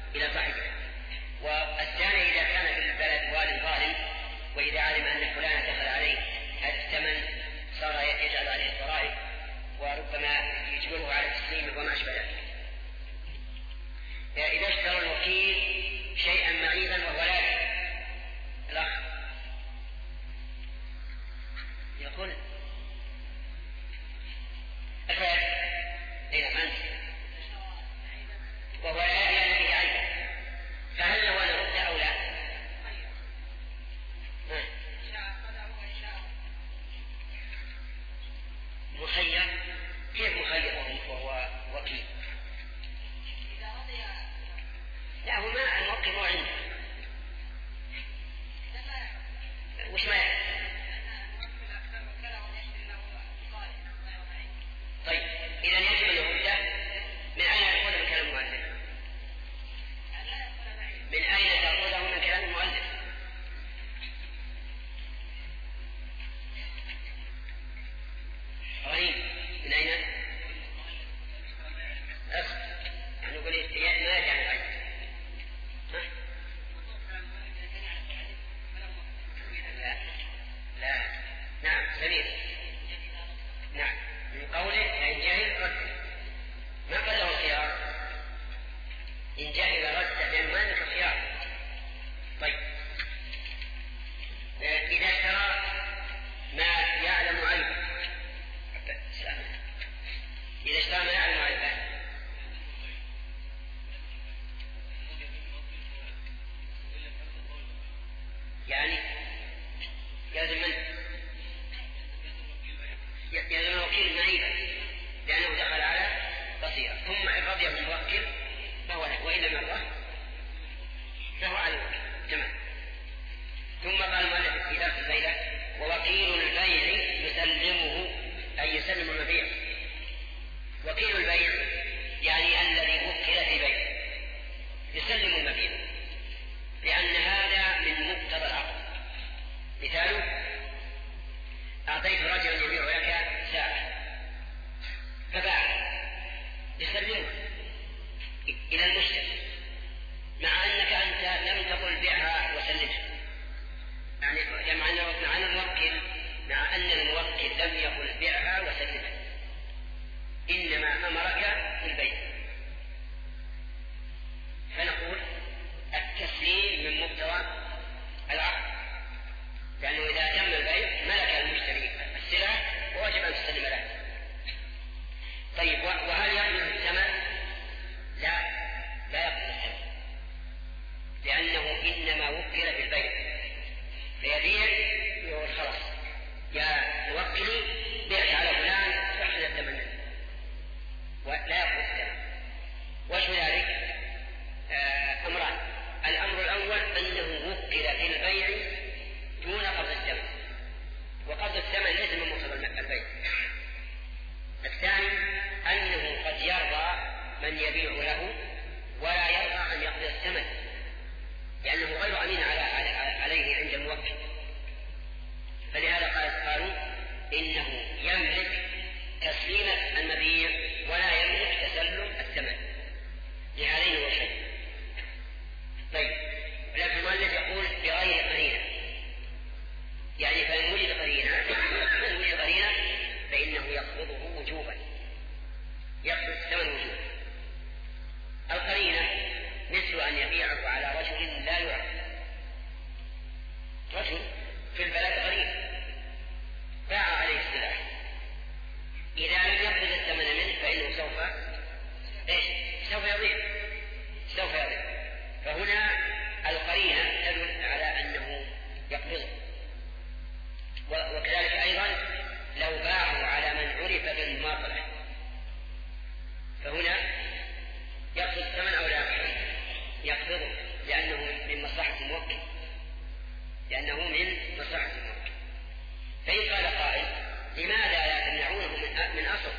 إلى صاحبه. والثاني إذا كان في البلد والي ظالم وإذا علم أن فلان دخل عليه هذا الثمن صار يجعل عليه الضرائب وربما يجبره على تسليمه وما أشبه ذلك. إذا اشترى الوكيل شيئا معيبا وهو لا الأخ يقول أفاد أين أنت وهو لا يعلم به عيبا فهل له أن يرد أو لا؟ مخير كيف مخير وهو وكيل؟ لا هو ما الموكل مو عنده وش ما يعني؟ طيب إذا يجب أن يرده من أين يأخذ من كلام المؤلف؟ من أين تأخذه من كلام المؤلف؟ غريب من أين؟ أصل يعني يقول ما يرجع عن العلم. لا لا نعم سبيل نعم من قوله إن جهل رد ما قال له خيار إن جهل رد لأن ما ذكر خيار. طيب إذا اشترى ما يعلم عيبه إذا اشترى ما يعلم عيبه يعني يلزم من يلزم الوكيل معيبا لأنه دخل على بصيرة ثم إن رضي بالموكل فهو له وإن لم يرضى فهو على الوكيل. تمام. ثم قال المؤلف في ذات الليلة ووكيل البيع يسلمه أي يسلم المبيع. وكيل البيع يعني الذي وكل في بيع يسلم المبيع لأن هذا من مقتضى العقد. مثاله أعطيت رجلا يبيع لك ساعة فباع يسلمه إلى المشتري مع أنك أنت لم تقل بيعها وسلمها يعني مع أن الموكل مع أن الموكل لم يقل بيعها وسلمها إنما أمرك بالبيع. فنقول التسليم من مقتضى العقد لأنه إذا تم البيع ملك المشتري السلعة وواجب أن تسلم له. طيب وهل يقبل الثمن؟ لا لا يقبل الثمن لأنه إنما وكل في البيع فيبيع وهو خلاص يا موكلي بيعت على فلان فأخذ الثمن ولا يقبل الثمن. وش ذلك؟ آه أمران. الأمر الأول أنه وكل في البيع دون قبض الثمن وقبض الثمن ليس من مقتضى البيع. الثاني أنه قد يرضى من يبيع له ولا يرضى أن يقبض الثمن لأنه غير أمين على عليه عند الموكل. فلهذا قالوا إنه يملك تسليم المبيع ولا يملك تسلم الثمن لهذين الوجهين. طيب لكن المؤلف يقول بغير قرينة يعني فإن وجد قرينة فإن وجد قرينة فإنه يقبضه وجوبا يقبض الثمن وجوبا. القرينة مثل أن يبيعه على رجل لا يعرف رجل في البلد غريب باع عليه السلاح إذا لم يقبض الثمن منه فإنه سوف إيش؟ سوف يضيع سوف يضيع. فهنا القرينة تدل على أنه يقبضه. وكذلك أيضا لو باعه على من عرف بالمماطلة فهنا يقبض الثمن أو لا يقبضه لأنه من مصلحة الموكل لأنه من مصلحة الموكل. فإن قال قائل لماذا لا تمنعونه من أصل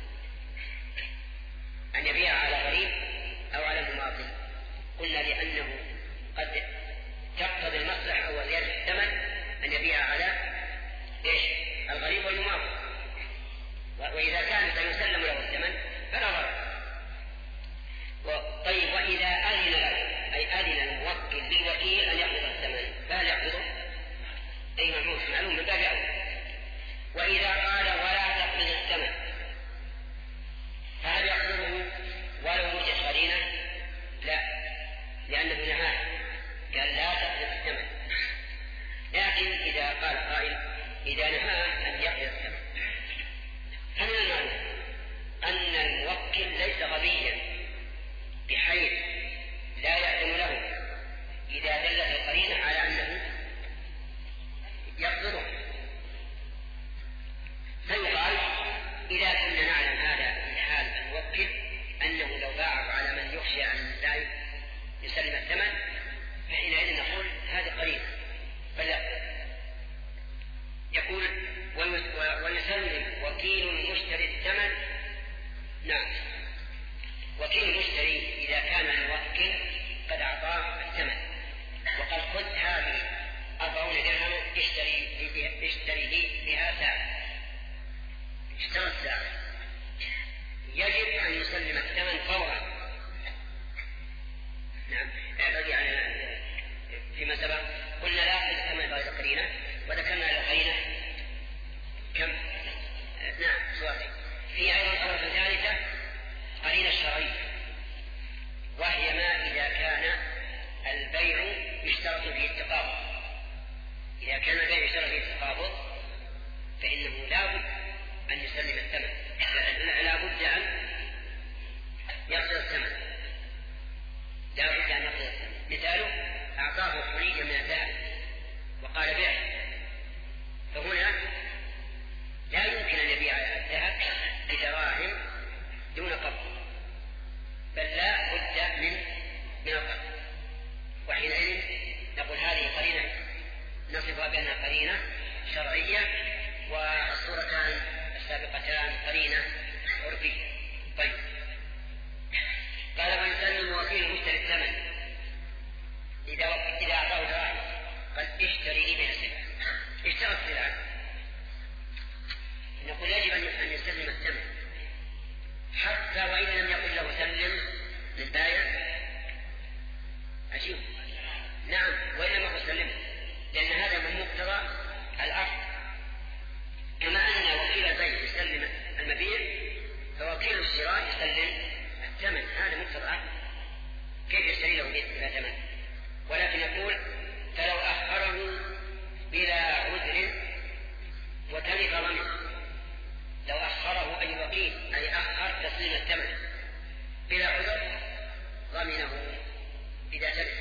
أن يبيع على غريب أو على مماطل؟ قلنا لأنه قد تقتضي المصلحة وزيادة الثمن أن يبيع على إيش؟ الغريب والمماطل وإذا كان سيسلم له الثمن فلا ضرر. طيب وإذا أذن له معلوم من باب أول. وإذا قال ولا تقبض الثمن فهل يقبضه ولو وجد قرينة؟ لا، لأنه نهاه قال لا تقبض الثمن. لكن إذا قال قائل إذا نهاه أن يقبض الثمن، فمن المعلوم أن الموكل ليس غبيا بحيث لا يأذن له إذا دلت القرينة على أنه يقبضه. فيقال إذا كنا نعلم هذا من حال الموكل أنه لو باعه على من يخشى أن لا يسلم الثمن فحينئذ نقول هذه قرينة فلا. يقول ويسلم وكيل المشتري الثمن. نعم، وكيل المشتري إذا كان الموكل قد أعطاه الثمن وقال خذ هذه أربعون درهما اشتري اشتري بها ساعة، اشترى الساعة، يجب أن يسلم الثمن فورا. نعم، بقي على فيما سبق قلنا لا أخذ الثمن غير قرينة، وذكرنا على قرينة كم؟ نعم سؤالي. في أيضا طرف ثالثة قرينة شرعية، وهي ما إذا كان البيع يشترط فيه التقابض. إذا كان البيع يشترط فيه التقابض فإنه لا بد أن يسلم الثمن، لا بد أن يقبض الثمن، لا بد أن يقبض الثمن. مثاله أعطاه حليا من الذهب وقال بيع، فهنا لا يمكن أن يبيع الذهب بدراهم دون قبض، بل لا بد من من القبض. وحينئذ نقول هذه قرينة نصفها بأنها قرينة شرعية، والصورتان السابقتان قرينة عرفية. طيب، قال ويسلم وكيل المشتري الثمن إذا إذا أعطاه دراهم قد اشتري لي بها السلعة، اشترى السلعة، نقول يجب أن يسلم الثمن حتى وإن لم يقل له سلم للبائع. عجيب. نعم، وإن لم يقل سلم، لأن هذا من مقتضى العقد. كما أن وكيل البيع يسلم المبيع فوكيل الشراء يسلم الثمن، هذا مقتضى العقد، كيف يشتري له بلا ثمن؟ ولكن يقول فلو أخره بلا عذر وتلف ضمنه. لو أخره أي وكيل أي أخر تسليم الثمن بلا عذر ضمنه إذا تلف.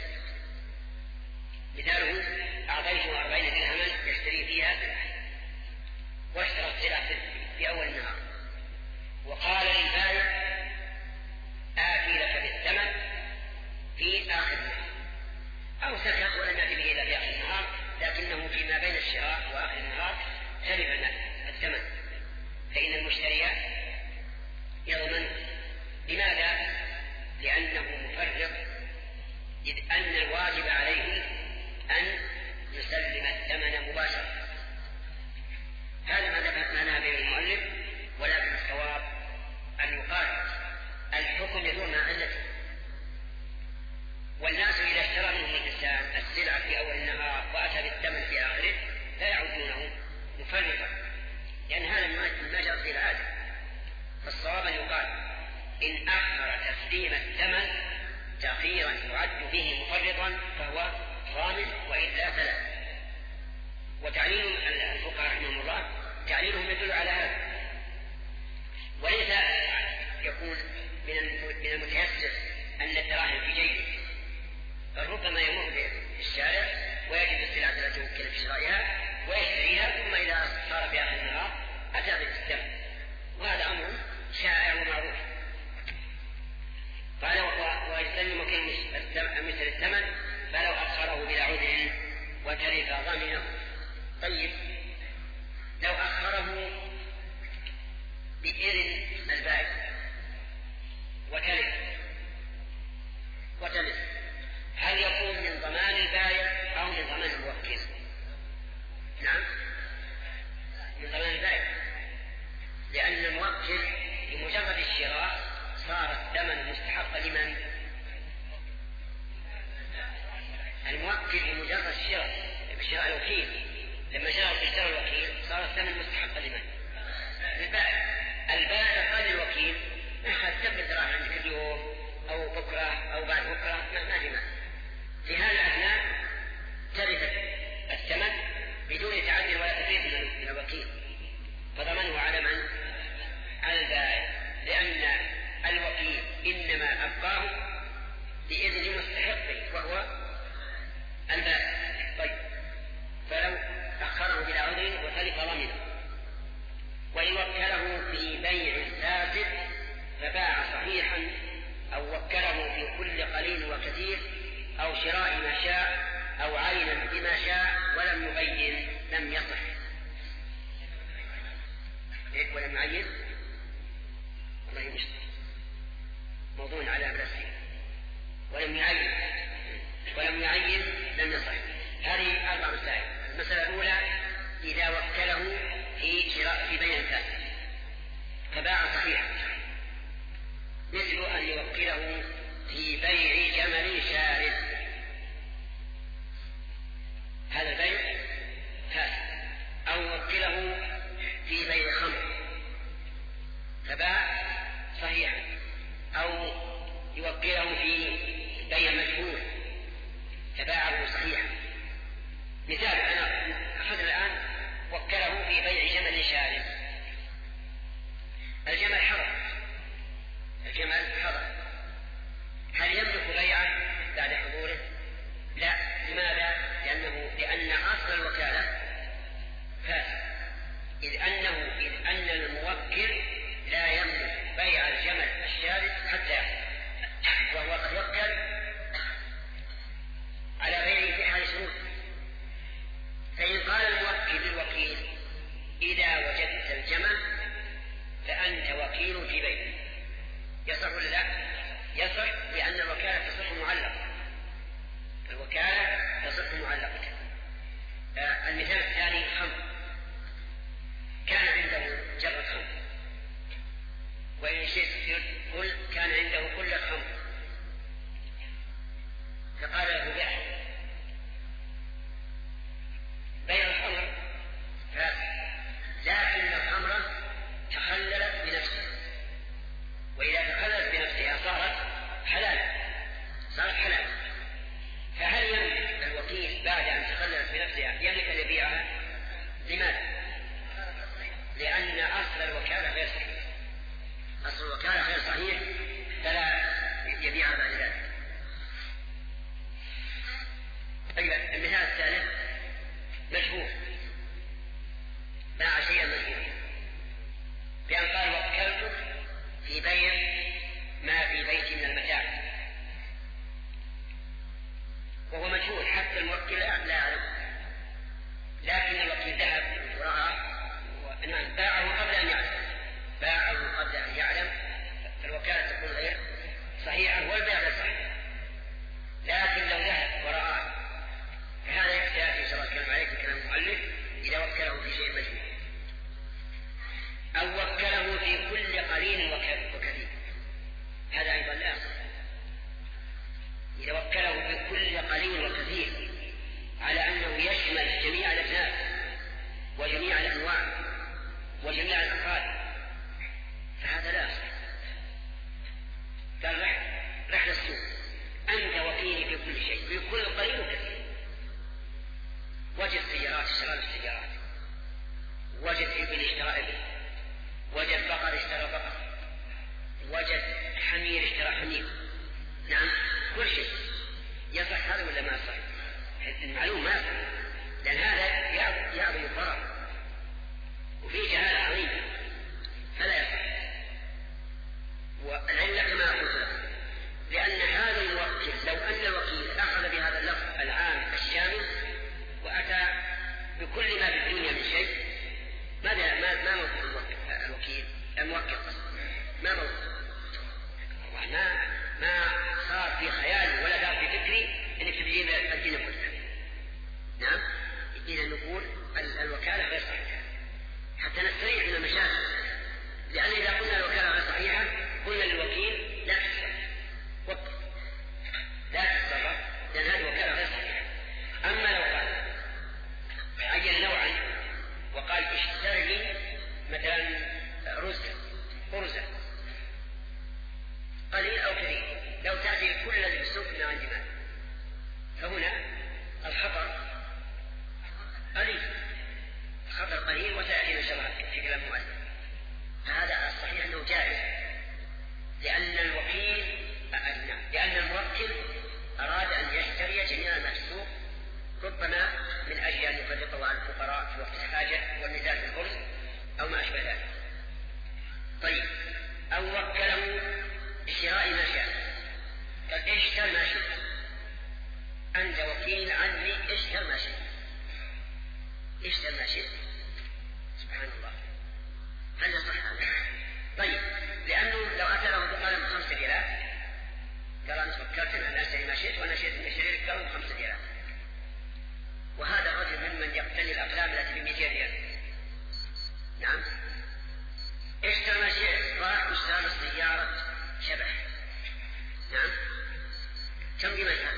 مثاله أعطيته أربعين درهما يشتري فيها سلعة، واشترى السلعة في أول النهار وقال للبائع آتي لك بالثمن في آخر النهار، أو سكت ولم يأتي به إلا في آخر النهار، لكنه فيما بين الشراء وآخر النهار تلف الثمن، فإن المشتري يضمنه. لماذا؟ لأنه مفرط، إذ أن الواجب عليه أن يسلم الثمن مباشرة. هذا ما ذكرنا به المؤلف، ولكن الصواب أن يقال الحكم يدور مع علته. والناس إذا اشترى منهم الإنسان السلعة في أول النهار وأتى بالثمن في آخره لا يعدونه مفرطا، لأن هذا ما جرت به العادة. فالصواب أن يقال إن أخر تسليم الثمن تأخيرا يعد به مفرطا فهو ضامن، وإلا فلا. وتعليل الفقهاء رحمهم الله تعليلهم يدل على هذا، وليس يكون من المتيسر أن الدراهم في جيبه، بل ربما يمر في الشارع ويجد السلعة التي وكل في شرائها ويشتريها، ثم إذا صار في آخر النهار أتى بالثمن، وهذا أمر شائع ومعروف. قال ويسلم وكيل المشتري الثمن فلو أخره بلا عذر وتلف ضمنه. طيب، لو أخره بإذن البائع وتلف وتلف هل يكون من ضمان البائع أو من ضمان الموكل؟ نعم، من ضمان البائع، لأن الموكل بمجرد الشراء صار الثمن مستحق لمن؟ الموكل بمجرد الشراء بشراء الوكيل لما جاءوا اشتروا الوكيل صار الثمن مستحقا لمن؟ البائع. البائع قال للوكيل أخذ ثبت دراهم عندك اليوم أو بكرة أو بعد بكرة ما في مانع. في هذا الأثناء ترث الثمن بدون تعدي ولا تفريط من الوكيل، فضمنه على من؟ على البائع، لأن الوكيل إنما أبقاه بإذن مستحقه وهو البائع. طيب، فلو أخره بلا عذر وتلف ضمنه، وإن وكله في بيع فاسد فباع صحيحا أو وكله في كل قليل وكثير أو شراء ما شاء أو عينا بما شاء ولم يبين لم يصح. إيه ولم يعين؟ والله مش موضوع على برسي. ولم يعين ولم يعين لم يصح. هذه أربع مسائل. المسألة الأولى إذا وكله في شراء في بيع فاسد فباع صحيحا، مثل أن يوكله في بيع جمل شارد، هذا البيع فاسد. أو يوكله في بيع خمر فباع صحيحا، أو يوكله في بيع مجهول فباعه صحيحا. مثال، أنا أخذ الآن وكله في بيع جمل شارد. الجمل حضر الجمل حضر هل يملك بيعه بعد حضوره؟ لا. لماذا؟ لأنه لأن أصل الوكالة فاسد، إذ أنه إذ أن الموكل لا يملك بيع الجمل الشارد حتى يحضر، وهو قد وكل على غيره في حال شروط. فإن قال الموكل للوكيل إذا وجدت الجمل فأنت وكيل في بيته، يصح ولا لا؟ يصح، لأن الوكالة تصح معلقة. الوكالة تصح معلقة. آه المثال الثاني خمر، كان عنده جرة خمر، وإن شئت قل كان عنده كل الخمر، فقال له بيع بيع الخمر فاسد، لكن الخمر تخللت بنفسها، وإذا تخللت بنفسها صارت حلال صارت حلال فهل يملك الوكيل بعد أن تخللت بنفسها يملك أن يبيعها؟ لماذا؟ لأن أصل الوكالة غير صحيح، أصل الوكالة غير صحيح فلا يبيعها بعد ذلك. طيب، المثال الثالث مشهور، باع شيئا مشهورا بأن قال وكلتك في بيع ما في بيتي من المتاع، وهو مشهور حتى الموكل لا يعلم، لكن الوكيل ذهب ورأى وأنه باعه قبل أن يعلم باعه قبل أن يعلم فالوكالة تكون غير صحيحة والبيع غير صحيح. لكن لو ذهب ورآه فهذا يأتي شرط كلام عليك كلام المؤلف إذا وكله في شيء مجهول، أو وكله في كل قليل وكثير، هذا أيضا لا يصح. إذا وكله في كل قليل وكثير على أنه يشمل جميع الأجناس وجميع الأنواع وجميع الأفراد فهذا لا يصح. قال رحل السوق، أنت وكيلي في كل شيء في كل قليل وكثير، وجد سيارات اشترى السيارات، وجد إبل اشترى إبل، وجد بقر اشترى بقر، وجد حمير اشترى حمير، نعم كل شيء. يصح هذا ولا ما يصح؟ المعلوم ما يصح، لأن هذا يعظم الضرر وفيه جهالة عظيمة فلا يصح. والعلة كما قلت لكم، لأن هذا الموكل لو أن الوكيل أخذ بهذا اللفظ العام الشامل وأتى بكل ما في الدنيا من شيء، ماذا ما ما موقف الوكيل الموكل ما موقف ما ما صار في خيالي ولا صار في فكري انك تجيب الدين كله. نعم، إذا نقول الوكالة غير صحيحة حتى نستريح من المشاكل، لأن إذا قلنا الوكالة غير صحيحة قلنا للوكيل لا تتصرف وقف لا تتصرف، لأن هذه وكالة غير صحيحة. أما لو قال عين نوعا اشتر ما شئت، أنت وكيل عني اشتر ما شئت، اشتر ما شئت. سبحان الله، هل يصح هذا؟ طيب، لأنه لو أتاه بقلم خمسة ريالات قال أنا فكرت أن أشتري ما شئت وأنا شئت من أشتري القلم خمسة ريالات، وهذا الرجل ممن يقتني الأقلام التي بمئتين ريال. نعم، اشترى ما شئت، راح اشترى سيارة شبح. نعم، كم قيمتها؟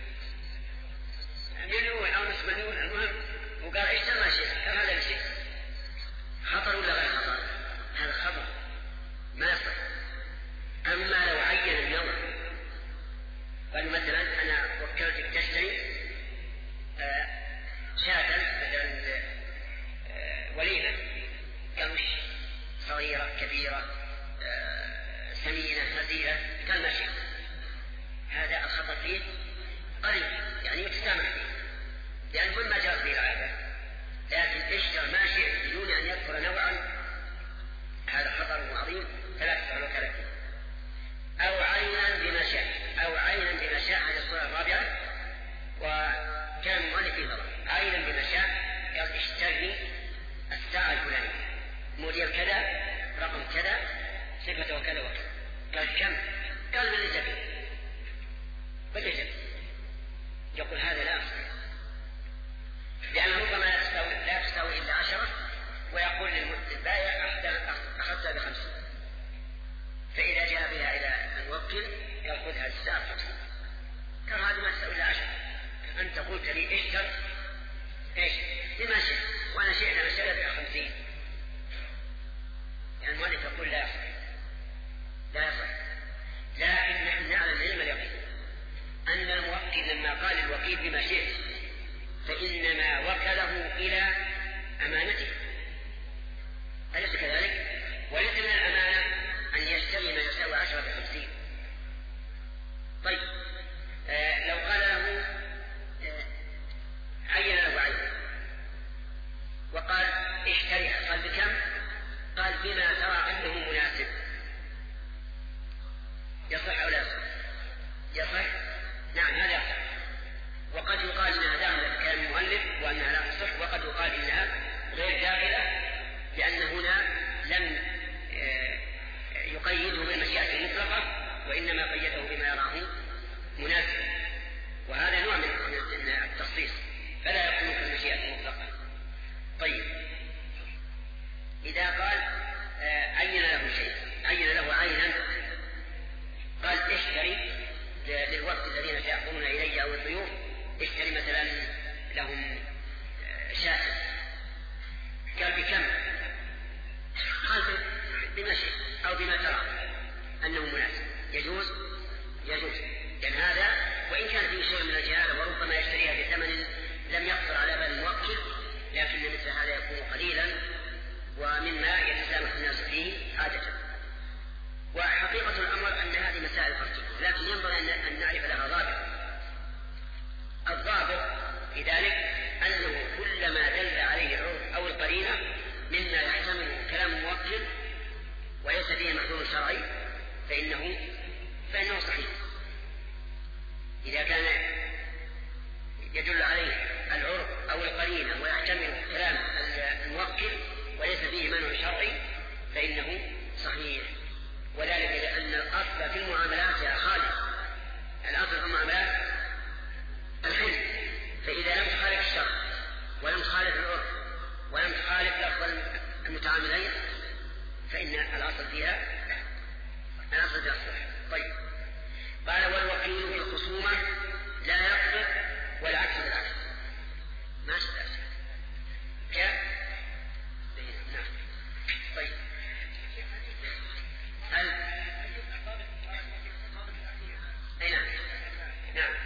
مليون أو نصف مليون، المهم، وقال اشترى ما شئت. هل هذا الشيء خطر ولا غير خطر؟ هذا خطر ما يصح. أما لو عين النوع، قال مثلا أنا وكلتك تشتري آه شاة مثلا آه وليمة قمش، صغيرة كبيرة آه سمينة هزيلة، قال ما شئت، هذا الخطر فيه قليل، يعني يتسامح فيه، لأن من ما جرت به العادة. لكن اشتر ما شئت بدون أن يذكر نوعا، هذا خطر عظيم، فلا تفعلوا كذلك. أو عينا بما شاء، أو عينا بما شاء، هذه الصورة الرابعة. وكان المؤلف فيه نظر، عينا بما شاء، قال اشتري الساعة الفلانية، موديل كذا، رقم كذا، صفة وكذا وكذا. قال كم؟ قال بالجبل بالجبل. يقول هذا لا أصل، لأن ربما لا تساوي لا تساوي إلا عشرة، ويقول للبائع أخذتها بخمسين، فإذا جاء بها إلى الموكل قال خذ هذه الساعة بخمسين، قال هذه ما تساوي إلا عشرة، أنت قلت لي اشتر إيش بما شئت وأنا شئت أن أشتري بخمسين. يعني المؤلف يقول لا يصح، لا يصح. لكن نحن نعلم علم اليقين أن الموكل لما قال الوكيل بما شئت فإنما وكله إلى أمانته، أليس كذلك؟ وليس من الأمانة أن يشتري ما يساوي عشرة بخمسين. طيب، آه لو قال له آه عين له عين وقال اشتريها، قال بكم؟ قال بما ترى أنه مناسب، يصح أو لا يصح؟ يصح؟ نعم، هذا يصح. وقد يقال إنها داخلة في كلام المؤلف وأنها لا تصح، وقد يقال إنها غير داخلة، لأن هنا لم يقيده بالمشيئة المطلقة، وإنما قيده بما يراه مناسب، وهذا نوع من التخصيص، فلا يكون كالمشيئة المطلقة. طيب، إذا قال عين له شيء، عين له عينا، قال اشتري للوقت الذين سيحضرون إلي أو الضيوف، اشتري مثلا لهم شاة، قال بكم؟ قال بما شئت أو بما ترى أنه مناسب، يجوز يجوز لأن هذا وإن كان فيه شيء من الجهالة وربما يشتريها بثمن لم يخطر على بال الموكل، لكن مثل هذا يكون قليلا ومما يتسامح الناس فيه عادة. وحقيقة الأمر أن هذه مسائل خرجية، لكن ينبغي أن نعرف لها ضابط. الضابط في ذلك أنه كلما دل عليه العرف أو القرينة مما يحتمل كلام الموكل وليس فيه محذور شرعي فإنه فإنه صحيح. إذا كان يدل عليه العرف أو القرينة ويحتمل كلام الموكل وليس فيه منع شرعي فإنه صحيح. وذلك لأن الأصل في المعاملات يا خالد، الأصل في المعاملات الحل، فإذا لم تخالف الشرع ولم تخالف العرف ولم تخالف لفظ المتعاملين فإن الأصل فيها الأصل فيها الصح. طيب، قال والوكيل في الخصومة لا يقبض والعكس بالعكس، ما شبه كيف؟ نعم. طيب، هل أي نعم نعم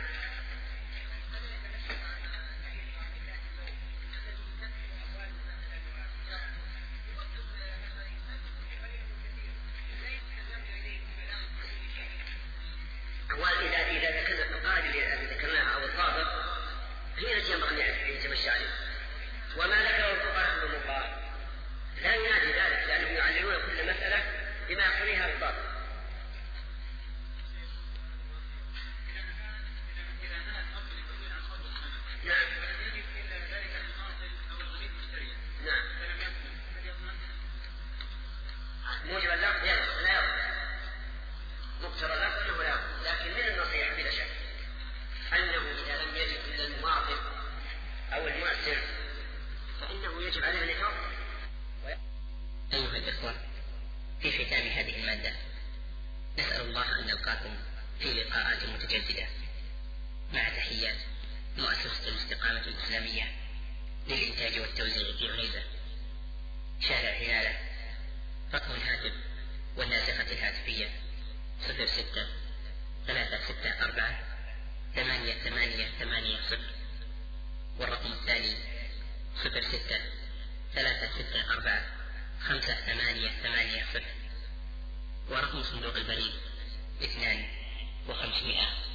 وإذا إذا ذكرنا القاعدة اللي ذكرناها أو الضابط هي التي ينبغي أن يتمشى عليها، وما ذكره الفقهاء في المقال لا ينادي ذلك، لأنهم يعللون كل مسألة بما يقتضيها الضابط. لقاءات متجددة. مع تحيات مؤسسة الاستقامة الإسلامية للإنتاج والتوزيع في عنيزة، شارع هلالة، رقم الهاتف والناسخة الهاتفية صفر ستة ثلاثة ستة أربعة ثمانية ثمانية ثمانية صفر، والرقم الثاني صفر ستة ثلاثة ستة أربعة خمسة ثمانية ثمانية صفر، ورقم صندوق البريد اثنان وخمسمائة.